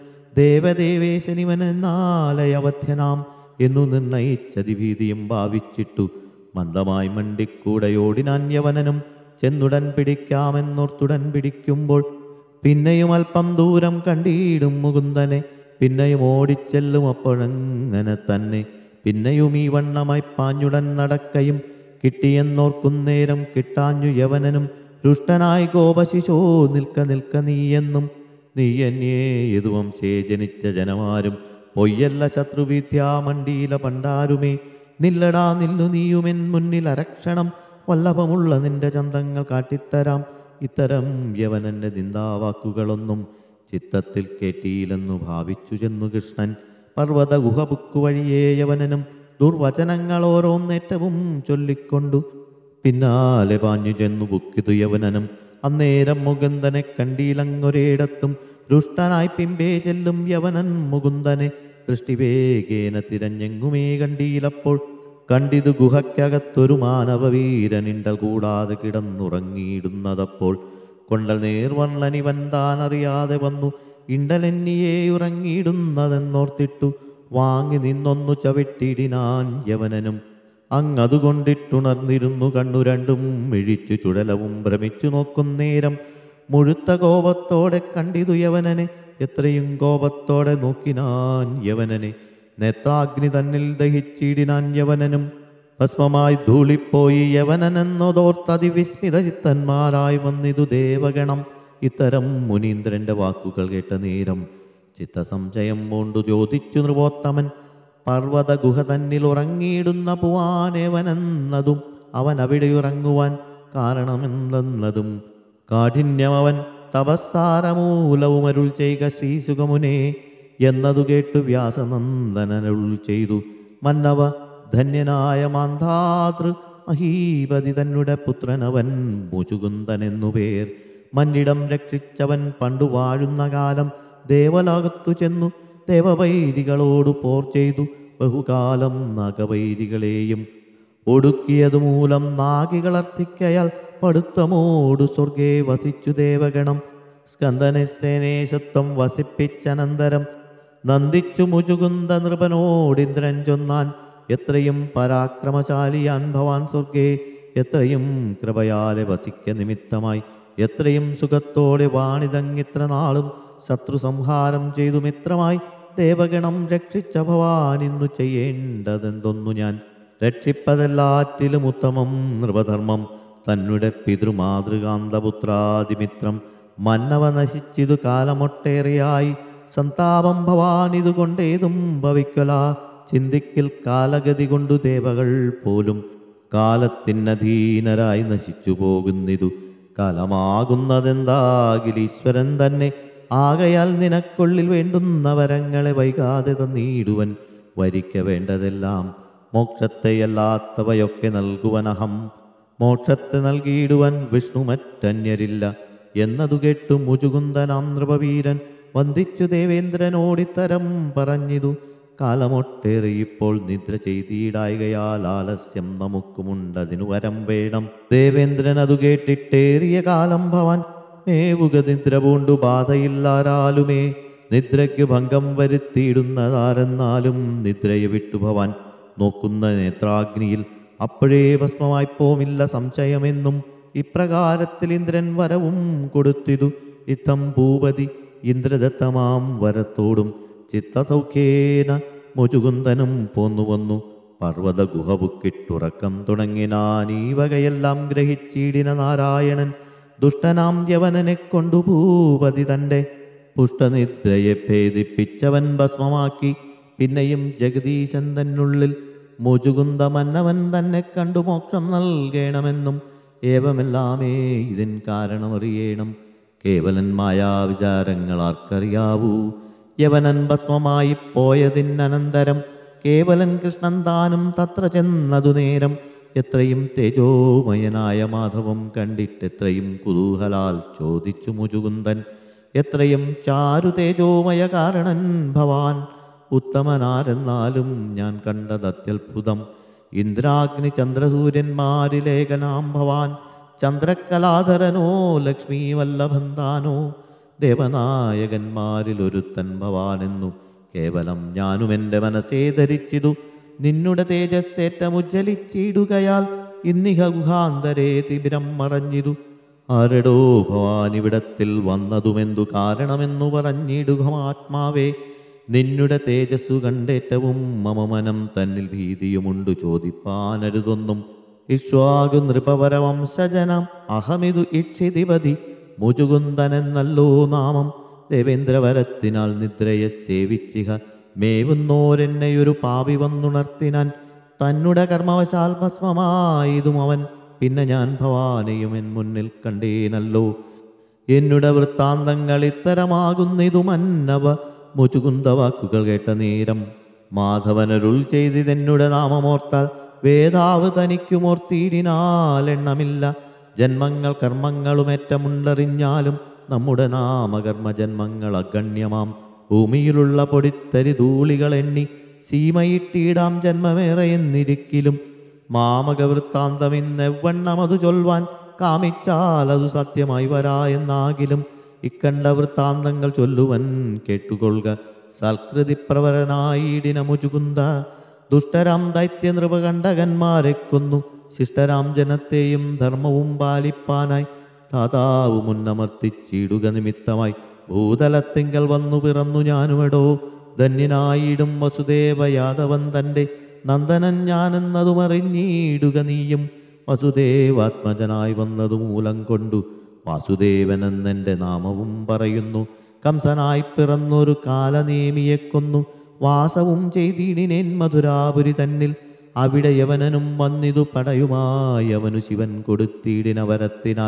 Speaker 1: ദേവദേവേശനിവനെന്നാലയവധ്യനാം എന്നു നിർണയിച്ചതിഭീതിയും ഭാവിച്ചിട്ടു മന്ദമായി മണ്ടിക്കൂടയോടിനാൻ യവനനും. ചെന്നുടൻ പിടിക്കാമെന്നോർത്തുടൻ പിടിക്കുമ്പോൾ പിന്നെയും അല്പം ദൂരം കണ്ടിടും മുകുന്ദനെ. പിന്നെയും ഓടിച്ചെല്ലും അപ്പോഴങ്ങനെ തന്നെ. പിന്നെയും ഈ വണ്ണമായി പാഞ്ഞുടൻ നടക്കയും കിട്ടിയെന്നോർക്കുന്നേരം കിട്ടാഞ്ഞു യവനനും. രുഷ്ടനായി ഗോപശിശോ നിൽക്ക നിൽക്ക നീയെന്നും നീയന്യേ യദുവംശേ ജനിച്ച ജനമാരും പൊയ്യല്ല ശത്രുവിദ്യാമണ്ഡീല പണ്ടാരുമേ. നില്ലടാ നില്ലു നീയുമെൻ മുന്നിൽ അരക്ഷണം വല്ലഭമുള്ള നിന്റെ ചന്തങ്ങൾ കാട്ടിത്തരാം. ഇത്തരം യവനന്റെ നിന്ദാവാക്കുകളൊന്നും ചിത്തത്തിൽ കേട്ടിയില്ലെന്നു ഭാവിച്ചു ചെന്നു കൃഷ്ണൻ. പർവ്വത ഗുഹബുക്കു വഴിയേ യവനനും ദുർവചനങ്ങൾ ഓരോന്നേറ്റവും ചൊല്ലിക്കൊണ്ടു പിന്നാലെ പാഞ്ഞു ചെന്നു ബുക്കിതു യവനനും. അന്നേരം മുകുന്ദനെ കണ്ടീലങ്ങൊരേടത്തും രുഷ്ടനായി പിമ്പേ ചെല്ലും യവനൻ മുകുന്ദനെ. ദൃഷ്ടിവേഗേന തിരഞ്ഞെങ്ങുമേ കണ്ടീലപ്പോൾ കണ്ടിതു ഗുഹയ്ക്കകത്തൊരു മാനവവീരനിണ്ടൽ കൂടാതെ കിടന്നുറങ്ങിയിടുന്നതപ്പോൾ. കൊണ്ടൽ നേർവണ്ണനിവൻ താനറിയാതെ വന്നു ഇണ്ടലെന്നിയേ ഉറങ്ങിയിടുന്നതെന്നോർത്തിട്ടു വാങ്ങി നിന്നൊന്നു ചവിട്ടിടിനാൻ യവനനും. അങ്ങതുകൊണ്ടിട്ടുണർന്നിരുന്നു കണ്ണു രണ്ടും മിഴിച്ചു ചുഴലവും ഭ്രമിച്ചു നോക്കുന്നേരം മുഴുത്ത കോപത്തോടെ കണ്ടിതു യവനനെ. എത്രയും കോപത്തോടെ നോക്കിനാൻ യവനനെ. നേത്രാഗ്നി തന്നിൽ ദഹിച്ചിടിനാൻ യവനനും. ഭസ്മമായി ധൂളിപ്പോയി യവനനെന്നതോർത്തതിവിസ്മിത ചിത്തന്മാരായി വന്നിതു ദേവഗണം. ഇത്തരം മുനീന്ദ്രന്റെ വാക്കുകൾ കേട്ട നേരം ചിത്തസംശയം കൊണ്ടു ചോദിച്ചു നൃപോത്തമൻ. പർവ്വത ഗുഹ തന്നിൽ ഉറങ്ങിയിടുന്ന പുവാനേവനെന്നതും അവൻ അവിടെ ഉറങ്ങുവാൻ കാരണമെന്നതും കാഠിന്യമവൻ തപസ്സാരമൂലവും അരുൾ ചെയ്യുക ശ്രീസുഖമുനേ. എന്നതു കേട്ടു വ്യാസനന്ദനരുൾ ചെയ്തു. മന്നവ ധന്യനായ മാന്ധാതൃ മഹീപതി തന്നുടെ പുത്രനവൻ മുചുകുന്ദനെന്നു പേർ. മന്നിടം രക്ഷിച്ചവൻ പണ്ടു വാഴുന്ന കാലം ദേവലോകത്തു ചെന്നു ദേവവൈരികളോടു പോർ ചെയ്തു. ബഹുകാലം നാഗവൈരികളെയും ഒടുക്കിയതു മൂലം നാഗികളർത്ഥിക്കയാൽ പടുത്തമോടു സ്വർഗേ വസിച്ചു ദേവഗണം. സ്കന്ദനെ സേനേശത്വം വസിപ്പിച്ചനന്തരം നന്ദിച്ചു മുചുകുന്ദ നൃപനോടിന്ദ്രൻ ചൊന്നാൻ. എത്രയും പരാക്രമശാലിയാൻ ഭവാൻ സ്വർഗേ, എത്രയും കൃപയാലെ വസിക്ക നിമിത്തമായി. എത്രയും സുഖത്തോടെ വാണിതങ്ങിത്ര നാളും ശത്രു സംഹാരം ചെയ്തു മിത്രമായി. ദേവഗണം രക്ഷിച്ച ഭവാൻ ഇന്നു ചെയ്യേണ്ടതെന്തൊന്നു ഞാൻ. രക്ഷിപ്പതെല്ലാറ്റിലും ഉത്തമം നൃപധർമ്മം തന്നെ പിതൃമാതൃകാന്തപുത്രാദിമിത്രം. മന്നവ നശിച്ചിതു കാലമൊട്ടേറെയായി. സന്താപം ഭവാൻ ഇതുകൊണ്ടേതും ഭവിക്കല. ചിന്തിക്കിൽ കാലഗതി കൊണ്ടു ദേവകൾ പോലും കാലത്തിനധീനരായി നശിച്ചു പോകുന്നിതു. കാലമാകുന്നതെന്താകിൽ ഈശ്വരൻ തന്നെ. ആകയാൽ നിനക്കുള്ളിൽ വേണ്ടുന്ന വരങ്ങളെ വൈകാതെ തന്നീടുവൻ. വരിക്ക വേണ്ടതെല്ലാം മോക്ഷത്തെയല്ലാത്തവയൊക്കെ നൽകുവനഹം. മോക്ഷത്തെ നൽകിയിടുവൻ വിഷ്ണു മറ്റന്യരില്ല എന്നതു കേട്ടു മുചുകുന്ദനാം നൃപവീരൻ വന്ദിച്ചു ദേവേന്ദ്രനോടിത്തരം പറഞ്ഞിതു. കാലമൊട്ടേറെ ഇപ്പോൾ നിദ്ര ചെയ്തിടായികയാൽ ആലസ്യം നമുക്കുമുണ്ടതിനു വരം വേണം. ദേവേന്ദ്രൻ അതു കേട്ടിട്ടേറിയ കാലം ഭവാൻ മേവുക നിദ്ര പൂണ്ടു ബാധയില്ലാരാലുമേ. നിദ്രയ്ക്കു ഭംഗം വരുത്തിയിടുന്നതാരെന്നാലും നിദ്രയെ വിട്ടു ഭവാൻ നോക്കുന്ന നേത്രാഗ്നിയിൽ അപ്പോഴേ ഭസ്മമായിപ്പോമില്ല സംശയമെന്നും. ഇപ്രകാരത്തിൽ ഇന്ദ്രൻ വരവും കൊടുത്തിതു. ഇത്തം ഭൂപതി ഇന്ദ്രദത്തമാം വരത്തോടും ചിത്തസൗഖ്യേന മുചുകുന്ദനും പോന്നു വന്നു. പർവ്വത ഗുഹബുക്കിട്ടുറക്കം തുടങ്ങിനാൻ. ഈ വകയെല്ലാം ഗ്രഹിച്ചിടിന നാരായണൻ ദുഷ്ടനാം യവനനെ കൊണ്ടു ഭൂപതി തൻ്റെ പുഷ്ടനിദ്രയെ ഭേദിപ്പിച്ചവൻ ഭസ്മമാക്കി. പിന്നെയും ജഗദീശൻ തന്നുള്ളിൽ മുചുകുന്ദ മന്നവൻ തന്നെ കണ്ടു മോക്ഷം നൽകണമെന്നും. ഏവമെല്ലാമേ ഇതിൻ കാരണമറിയണം. കേവലൻ മായാവിചാരങ്ങൾ ആർക്കറിയാവൂ. യവനൻ ഭസ്മമായി പോയതിനനന്തരം കേവലൻ കൃഷ്ണൻ താനും തത്ര ചെന്നതു നേരം. എത്രയും തേജോമയനായ മാധവം കണ്ടിട്ടെത്രയും കുതൂഹലാൽ ചോദിച്ചു മുചുകുന്ദൻ. എത്രയും ചാരു തേജോമയ കാരണൻ ഭവാൻ ഉത്തമനാരെന്നാലും ഞാൻ കണ്ടതത്യത്ഭുതം. ഇന്ദ്രാഗ്നി ചന്ദ്രസൂര്യന്മാരിലേഖനാം ഭവാൻ ചന്ദ്രകലാധരനോ ലക്ഷ്മീ വല്ലഭന്താനോ. ദേവനായകന്മാരിലൊരുത്തൻ ഭവാനെന്നു കേവലം ഞാനും എൻ്റെ മനസ്സേ ധരിച്ചിതു. നിന്നുടെ തേജസ്സേറ്റമുജ്ജലിച്ചിടുകയാൽ ഇന്നിഹ ഗുഹാന്തരേ തിബിരം മറഞ്ഞിതു. ആരടോ ഭവാനിവിടത്തിൽ വന്നതുമെന്തു കാരണമെന്നു പറഞ്ഞിടുക ആത്മാവേ. നിന്നുടെ തേജസ്സു കണ്ടേറ്റവും മമ മനം തന്നിൽ ഭീതിയുമുണ്ടു ചോദിപ്പാനരുതൊന്നും. ഇക്ഷ്വാകു നൃപവരവംശജനം അഹമിതു ഇക്ഷിതിപതി മുചുകുന്ദനെന്നല്ലോ നാമം. ദേവേന്ദ്രവരത്തിനാൽ നിദ്രയെ സേവിച്ചിഹ മേവുന്നോരെന്നെയൊരു പാപി വന്നുണർത്തിനാൻ. തന്നെ കർമ്മവശാൽ ഭസ്മമായതും അവൻ. പിന്നെ ഞാൻ ഭവാനെയും എൻ മുന്നിൽ കണ്ടേനല്ലോ. എന്നുടെ വൃത്താന്തങ്ങൾ ഇത്തരമാകുന്നിതു മന്നവ. മുചുകുന്ദ വാക്കുകൾ കേട്ട നേരം മാധവനരുൾ ചെയ്തിതെന്നുടെ നാമമോർത്താൽ വേദാവ് തനിക്കുമോർത്തിയിടിനാൽ എണ്ണമില്ല. ജന്മങ്ങൾ കർമ്മങ്ങളുമേറ്റമുണ്ടറിഞ്ഞാലും നമ്മുടെ നാമകർമ്മ ജന്മങ്ങൾ അഗണ്യമാം. ഭൂമിയിലുള്ള പൊടിത്തരി ധൂളികൾ എണ്ണി സീമയിട്ടിടാം ജന്മമേറെ എന്നിരിക്കിലും. മാമക വൃത്താന്തമിന്നെവണ്ണമതു ചൊൽവാൻ കാമിച്ചാൽ അതു സത്യമായി വരാ എന്നാകിലും. ഇക്കണ്ട വൃത്താന്തങ്ങൾ ചൊല്ലുവൻ കേട്ടുകൊള്ളുക. സൽകൃതിപ്രവരനായിടിന മുചുകുന്ദ ദുഷ്ടരാം ദൈത്യനൃപകണ്ഠകന്മാരെ കൊന്നു. ശിഷ്ടരാം ജനത്തെയും ധർമ്മവും പാലിപ്പാനായി താതാവ് മുന്നമർത്തിച്ചിടുക നിമിത്തമായി ഭൂതലത്തിങ്കൽ വന്നു പിറന്നു ഞാനുമെടോ. ധന്യനായിടും വസുദേവ യാദവൻ തൻ്റെ നന്ദനൻ ഞാനെന്നതുമറിഞ്ഞിടുക നീയും. വസുദേവാത്മജനായി വന്നതു മൂലം കൊണ്ടു വാസുദേവനെന്നെൻ്റെ നാമവും പറയുന്നു. കംസനായി പിറന്നൊരു കാലനേമിയെ കൊന്നു വാസവും ചെയ്തിടിനേൻ മധുരാപുരി തന്നിൽ. അവിടെ യവനനും വന്നിതു പടയുമായി അവനു ശിവൻ കൊടുത്തിടിന വരത്തിനാൽ.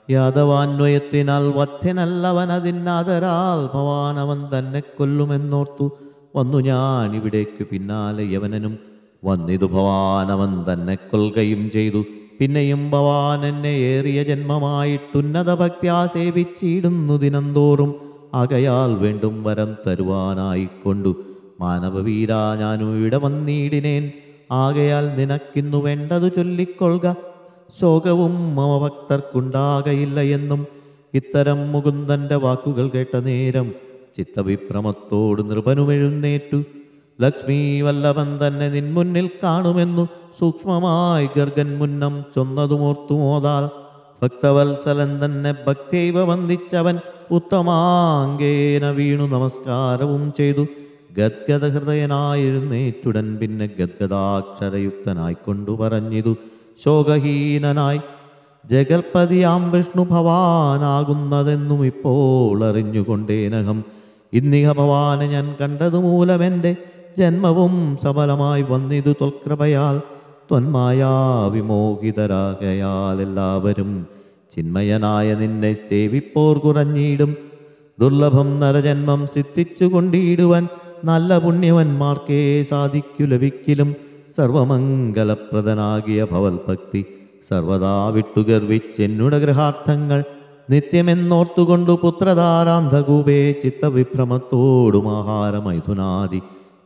Speaker 1: യാദവാന്വയത്തിനാൽ വധ്യനല്ലവൻ അതിനാദരാൽ ഭവാനവൻ തന്നെ കൊല്ലുമെന്നോർത്തു വന്നു ഞാൻ ഇവിടേക്ക് പിന്നാലെ യവനനും വന്നിതു ഭവാനവൻ തന്നെ കൊൽകയും ചെയ്തു. പിന്നെയും ഭവാൻ എന്നെ ഏറിയ ജന്മമായിട്ടുന്നത ഭക്ത്യാ സേവിച്ചിടുന്നു ദിനംതോറും. ആകയാൽ വേണ്ടും വരം തരുവാനായിക്കൊണ്ടു മാനവവീരാ ഞാനും ഇവിടെ വന്നിടിനേൻ. ആകയാൽ നിനക്കിന്നു വേണ്ടതു ചൊല്ലിക്കൊള്ളുക, ശോകവും മമ ഭക്തർക്കുണ്ടാകയില്ല എന്നും. ഇത്തരം മുകുന്ദന്റെ വാക്കുകൾ കേട്ട നേരം ചിത്തവിഭ്രമത്തോട് നൃപനുമെഴുന്നേറ്റു. ലക്ഷ്മീ വല്ലഭൻ തന്നെ നിൻമുന്നിൽ കാണുമെന്നു സൂക്ഷ്മമായി ഗർഗൻ മുന്നം ചൊന്നതുമോർത്തുമോതാൽ. ഭക്തവത്സലൻ തന്നെ ഭക്തൈവ വന്ദിച്ചവൻ ഉത്തമാങ്കേന വീണു നമസ്കാരവും ചെയ്തു. ഗദ്ഗദ ഹൃദയനായിരുന്നേറ്റുടൻ പിന്നെ ഗദ്ഗദാക്ഷരയുക്തനായിക്കൊണ്ടു പറഞ്ഞിതു ശോകഹീനനായി, ജഗൽപതിയാം വിഷ്ണു ഭവാനാകുന്നതെന്നും ഇപ്പോൾ അറിഞ്ഞുകൊണ്ടേനകം. ഇന്നിഹ ഭവാനെ ഞാൻ കണ്ടതു മൂലമെൻ്റെ ജന്മവും സഫലമായി വന്നിതു ത്വൽകൃപയാൽ. ത്വന്മായാ വിമോഹിതരാകയാൽ എല്ലാവരും ചിന്മയനായ നിന്നെ സേവിപ്പോർ കുറഞ്ഞിടും. ദുർലഭം നരജന്മം സിദ്ധിച്ചു കൊണ്ടിടുവാൻ നല്ല പുണ്യവന്മാർക്കേ സാധിക്കു ലഭിക്കലും. സർവമംഗലപ്രദനാകിയ ഭവൽഭക്തി സർവദാ വിട്ടുഗർവിച്ചെന്നുട ഗൃഹാർത്ഥങ്ങൾ നിത്യമെന്നോർത്തുകൊണ്ടു പുത്രധാരാന്ധകൂപേ ചിത്തവിഭ്രമത്തോടും ആഹാരമൈഥുനാദി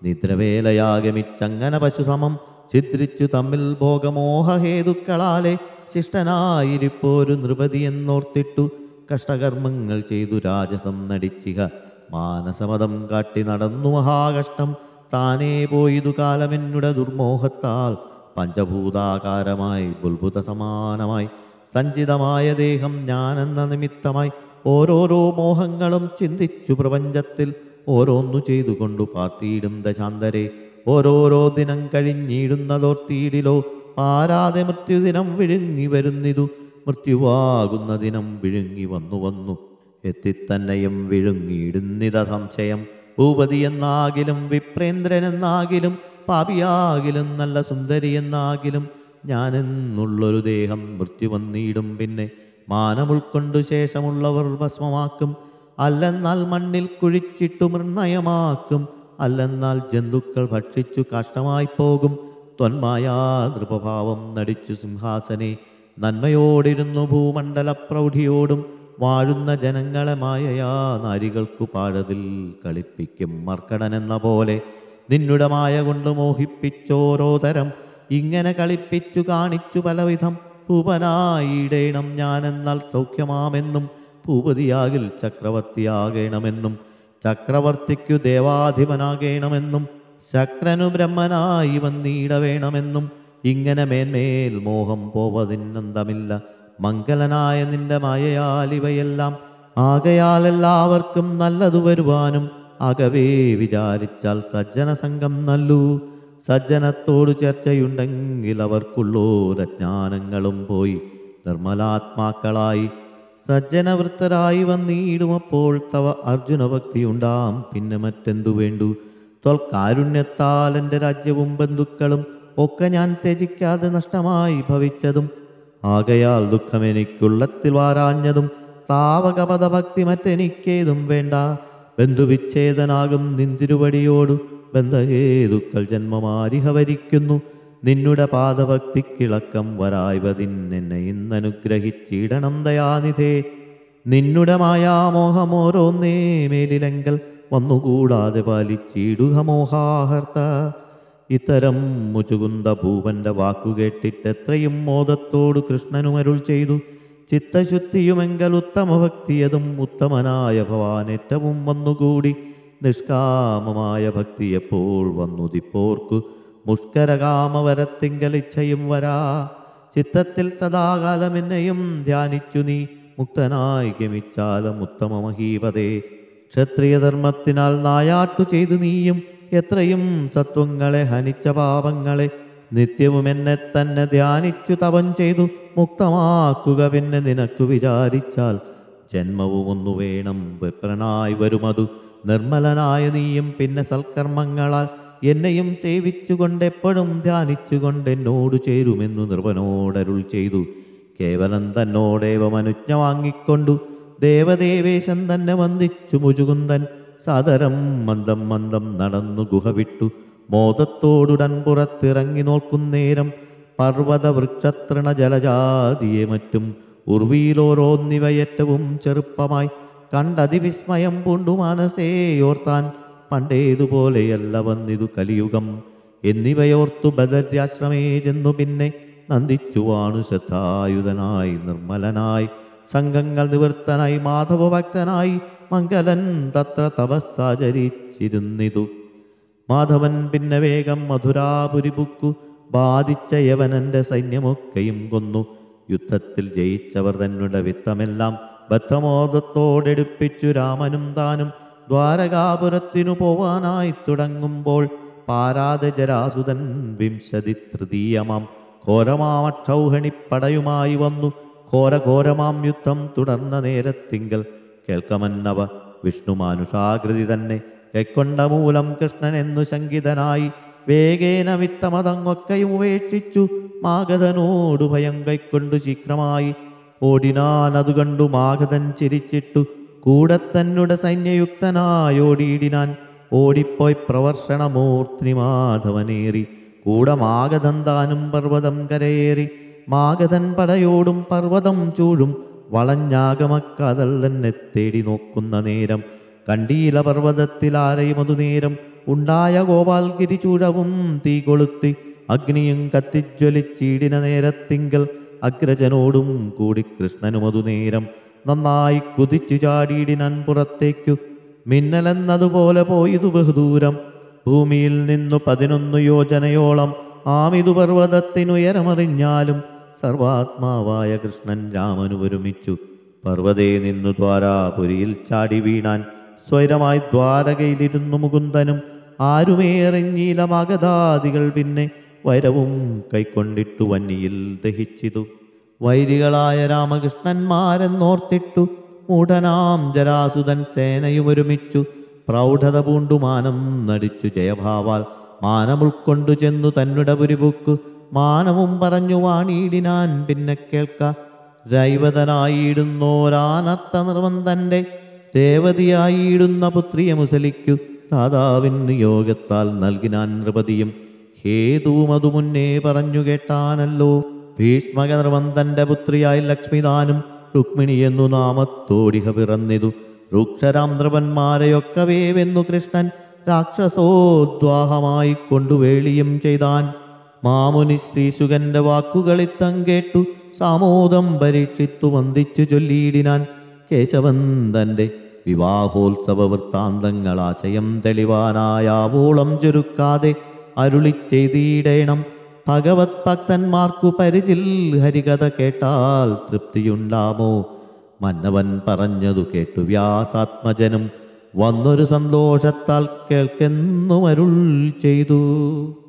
Speaker 1: നിദ്രവേലയാഗമിച്ചങ്ങന പശുസമം ഛിദ്രിച്ചു തമ്മിൽ ഭോഗമോഹഹേതുക്കളാലെ ശിഷ്ടനായിരിപ്പോരു നൃപതി എന്നോർത്തിട്ടു കഷ്ടകർമ്മങ്ങൾ ചെയ്തു രാജസം നടിച്ചിഹ മാനസമതം കാട്ടി നടന്നു മഹാകഷ്ടം. താനേ പോയിതു കാലമെന്നുട ദുർമോഹത്താൽ പഞ്ചഭൂതാകാരമായി ബുൽബുത സമാനമായി സഞ്ചിതമായ ദേഹം ഞാനെന്ന നിമിത്തമായി ഓരോരോ മോഹങ്ങളും ചിന്തിച്ചു പ്രപഞ്ചത്തിൽ ഓരോന്നു ചെയ്തുകൊണ്ടു പാർത്തിയിടും ദശാന്തരെ. ഓരോരോ ദിനം കഴിഞ്ഞിടുന്നതോർത്തിയിടിലോ പാരാതെ മൃത്യുദിനം വിഴുങ്ങി വരുന്നിതു. മൃത്യുവാകുന്ന ദിനം വിഴുങ്ങി വന്നു വന്നു എത്തിത്തന്നെയും വിഴുങ്ങിയിടുന്നിത സംശയം. ഭൂപതി എന്നാകിലും വിപ്രേന്ദ്രനെന്നാകിലും പാപിയാകിലും നല്ല സുന്ദരി എന്നാകിലും ഞാനെന്നുള്ളൊരു ദേഹം മൃത്യു വന്നിടും. പിന്നെ മാനമുൾക്കൊണ്ടു ശേഷമുള്ളവർ ഭസ്മമാക്കും, അല്ലെന്നാൽ മണ്ണിൽ കുഴിച്ചിട്ടു മൃണ്ണയമാക്കും, അല്ലെന്നാൽ ജന്തുക്കൾ ഭക്ഷിച്ചു കാഷ്ടമായി പോകും. ത്വന്മായാ നൃപഭാവം നടിച്ചു സിംഹാസനെ നന്മയോടിരുന്നു ഭൂമണ്ഡല പ്രൗഢിയോടും വാഴുന്ന ജനങ്ങളെ മായയാ നാരികൾക്കു പാഴതിൽ കളിപ്പിക്കും മർക്കടനെന്ന പോലെ. നിന്നുടെ മായ കൊണ്ട് മോഹിപ്പിച്ചോരോ തരം ഇങ്ങനെ കളിപ്പിച്ചു കാണിച്ചു പലവിധം. ഭൂപനായിടേണം ഞാനെന്നാൽ സൗഖ്യമാമെന്നും ഭൂപതിയാകിൽ ചക്രവർത്തിയാകേണമെന്നും ചക്രവർത്തിക്കു ദേവാധിപനാകേണമെന്നും ശക്രനു ബ്രഹ്മനായി വന്നിടവേണമെന്നും ഇങ്ങനെ മേന്മേൽ മോഹം പോവതിനന്തമില്ല. മംഗലനായ നിന്റെ മായയാൽ ഇവയെല്ലാം ആകയാൽ എല്ലാവർക്കും നല്ലതു വരുവാനും അകവേ വിചാരിച്ചാൽ സജ്ജന സംഘം നല്ലു. സജ്ജനത്തോടു ചർച്ചയുണ്ടെങ്കിൽ അവർക്കുള്ളോരജ്ഞാനങ്ങളും പോയി നിർമ്മലാത്മാക്കളായി സജ്ജനവൃത്തരായി വന്നിടുമപ്പോൾ തവ അർജുനഭക്തിയുണ്ടാം. പിന്നെ മറ്റെന്തു വേണ്ടു? ത്വൽകാരുണ്യത്താൽ എൻ്റെ രാജ്യവും ബന്ധുക്കളും ഒക്കെ ഞാൻ ത്യജിക്കാതെ നഷ്ടമായി ഭവിച്ചതും ആകയാൽ ദുഃഖമെനിക്കുള്ളത്തിൽ വാരാഞ്ഞതും താവകപദഭക്തി മറ്റെനിക്കേതും വേണ്ട. ബന്ധുവിച്ഛേദനാകും നിന്തിരുവടിയോടു ബന്ധഹേതുക്കൾ ജന്മമാരിഹ വരിക്കുന്നു. നിന്നുടെ പാദഭക്തിക്കിളക്കം വരായ്വതിന്നെന്നെ ഇന്നനുഗ്രഹിച്ചിടണം ദയാനിധേ. നിന്നുടെ മായാമോഹമോരോന്നേ മേലിലെങ്കൽ വന്നുകൂടാതെ പാലിച്ചിടുക മോഹാഹർത്ത. ഇത്തരം മുചുകുന്ദ ഭൂപന്റെ വാക്കുകേട്ടിട്ടെത്രയും മോദത്തോടു കൃഷ്ണനുമരുൾ ചെയ്തു. ചിത്തശുദ്ധിയുമെങ്കൽ ഉത്തമഭക്തിയതും ഉത്തമനായ ഭവാനേറ്റവും വന്നുകൂടി. നിഷ്കാമമായ ഭക്തി എപ്പോൾ വന്നുദിപ്പോർക്കു മുഷ്കരകാമവരത്തിങ്കൽ ഇച്ഛയും വരാ. ചിത്തത്തിൽ സദാകാലം എന്നെയും ധ്യാനിച്ചു നീ മുക്തനായി ഗമിച്ചാലും ഉത്തമ മഹീപതേ. ക്ഷത്രിയധർമ്മത്തിനാൽ നായാട്ടു ചെയ്തു നീയും എത്രയും സത്വങ്ങളെ ഹനിച്ച പാപങ്ങളെ നിത്യവും എന്നെ തന്നെ ധ്യാനിച്ചു തപം ചെയ്തു മുക്തമാക്കുക. പിന്നെ നിനക്കു വിചാരിച്ചാൽ ജന്മവും ഒന്നു വേണം വിപ്രനായി വരുമതു. നിർമ്മലനായ നീയും പിന്നെ സൽക്കർമ്മങ്ങളാൽ എന്നെയും സേവിച്ചുകൊണ്ട് എപ്പോഴും ധ്യാനിച്ചുകൊണ്ട് എന്നോട് ചേരുമെന്നു നൃപനോടരുൾ ചെയ്തു. കേവലം തന്നോടേവമനുജ്ഞ വാങ്ങിക്കൊണ്ടു ദേവദേവേശൻ തന്നെ വന്ദിച്ചു മുചുകുന്ദൻ സാദരം മന്ദം മന്ദം നടന്നു ഗുഹ വിട്ടു മോദത്തോടുടൻ പുറത്തിറങ്ങി നോക്കുന്നേരം പർവ്വത വൃക്ഷതൃണ ജലജാതിയെ മറ്റും ഉർവിയിലോരോന്നിവയേറ്റവും ചെറുപ്പമായി കണ്ടതിവിസ്മയം പൂണ്ടു മനസ്സേയോർത്താൻ പണ്ടേതുപോലെയല്ല വന്നിതു കലിയുഗം എന്നിവയോർത്തു ബദര്യാശ്രമേ ചെന്നു പിന്നെ നന്ദിച്ചുവാണു ശ്രദ്ധായുധനായി നിർമ്മലനായി സംഘങ്ങൾ നിവൃത്തനായി മാധവഭക്തനായി മംഗലൻ തത്ര തപസ്സാചരിച്ചിരുന്നിതു. മാധവൻ പിന്നെ വേഗം മധുരാപുരി പുക്കു ബാധിച്ച യവനന്റെ സൈന്യമൊക്കെയും കൊന്നു. യുദ്ധത്തിൽ ജയിച്ചവർ തന്നെ വിത്തമെല്ലാം ബദ്ധമോദത്തോടെടുപ്പിച്ചു രാമനും താനും ദ്വാരകാപുരത്തിനു പോവാനായി തുടങ്ങുമ്പോൾ പാരാതെ ജരാസുതൻ വിംശതി തൃതീയമാം ഘോരമാമക്ഷൗഹിണിപ്പടയുമായി വന്നു. ഘോരഘോരമാം യുദ്ധം തുടർന്ന നേരത്തിങ്കൽ കേൾക്കമന്നവ വിഷ്ണുമാനുഷാകൃതി തന്നെ കൈക്കൊണ്ട മൂലം കൃഷ്ണൻ എന്നു ശങ്കിതനായി വേഗേന വിത്തമതങ്ങൊക്കെയും ഉപേക്ഷിച്ചു മാഗധനോടു ഭയം കൈക്കൊണ്ടു ശീഘ്രമായി ഓടിനാൻ അതു കണ്ടു മാഗധൻ ചിരിച്ചിട്ടു കൂടെ തന്നുടെ സൈന്യയുക്തനായോടിയിടിനാൻ. ഓടിപ്പോയി പ്രവർഷണമൂർത്തി മാധവനേറി കൂടെ മാഗധൻ താനും പർവ്വതം കരയേറി. മാഗധൻ പടയോടും പർവ്വതം ചൂഴും വളഞ്ഞാഗമക്കതല്ലെന്നെ തേടി നോക്കുന്ന നേരം കണ്ടീല പർവ്വതത്തിലാരെയും അതു നേരം ഉണ്ടായ ഗോപാൽഗിരി ചൂഴവും തീ കൊളുത്തി അഗ്നിയും കത്തിജ്വലിച്ചീടിന നേരത്തിങ്കൽ അഗ്രജനോടും കൂടി കൃഷ്ണനുമതു നേരം നന്നായി കുതിച്ചു ചാടിയിടിനൻ പുറത്തേക്കു. മിന്നലെന്നതുപോലെ പോയിതു ബഹുദൂരം ഭൂമിയിൽ നിന്നു പതിനൊന്നു യോജനയോളം ആമിതു പർവ്വതത്തിനുയരമറിഞ്ഞാലും സർവാത്മാവായ കൃഷ്ണൻ രാമനു ഒരുമിച്ചു പർവ്വതേ നിന്നു ദ്വാരാപുരിയിൽ ചാടി വീണാൻ. സ്വൈരമായി ദ്വാരകയിലിരുന്നു മുകുന്ദനും ആരുമേറിഞ്ഞീല മഗധാദികൾ പിന്നെ വൈരവും കൈക്കൊണ്ടിട്ടു വന്നിയിൽ ദഹിച്ചിതു. വൈരികളായ രാമകൃഷ്ണന്മാരെന്നോർത്തിട്ടു മൂഢനാം ജരാസുതൻ സേനയുമൊരുമിച്ചു പ്രൗഢത പൂണ്ടുമാനം നടിച്ചു ജയഭാവാൽ മാനം ഉൾക്കൊണ്ടു ചെന്നു തന്നുടെ പുരിപുക്കു മാനവും പറഞ്ഞു വാണിയിടിനാൻ. പിന്നെ കേൾക്ക രൈവതനായിടുന്നോരാനത്ത നിർവന്തന്റെ രേവതിയായിടുന്ന പുത്രിയെ മുസലിക്കു ദാതാവിൻ നിയോഗത്താൽ നൽകിനാൻ നൃപതിയും ഹേതുവും അതു മുന്നേ പറഞ്ഞു കേട്ടാനല്ലോ. ഭീഷ്മക നിർവന്തന്റെ പുത്രിയായി ലക്ഷ്മിദാനും രുക്മിണി എന്നു നാമത്തോടിഹ പിറന്നിതു. രൂക്ഷരാം നൃപന്മാരെയൊക്കവേ വെന്നു കൃഷ്ണൻ രാക്ഷസോദ്വാഹമായി കൊണ്ടുവേളിയും ചെയ്താൻ. മാമുനി ശ്രീശുകന്റെ വാക്കുകളിത്തം കേട്ടു സാമോദം പരീക്ഷിത്തു വന്ദിച്ചു ചൊല്ലിയിടിനാൻ. കേശവൻ തന്റെ വിവാഹോത്സവ വൃത്താന്തങ്ങളാശയം തെളിവാനായാവോളം ചുരുക്കാതെ അരുളിച്ചെയ്തിടേണം. ഭഗവത് ഭക്തന്മാർക്കു പരിചിൽ ഹരികഥ കേട്ടാൽ തൃപ്തിയുണ്ടാമോ? മന്നവൻ പറഞ്ഞതു കേട്ടു വ്യാസാത്മജനും വന്നൊരു സന്തോഷത്താൽ കേൾക്കെന്നും അരുൾ ചെയ്തു.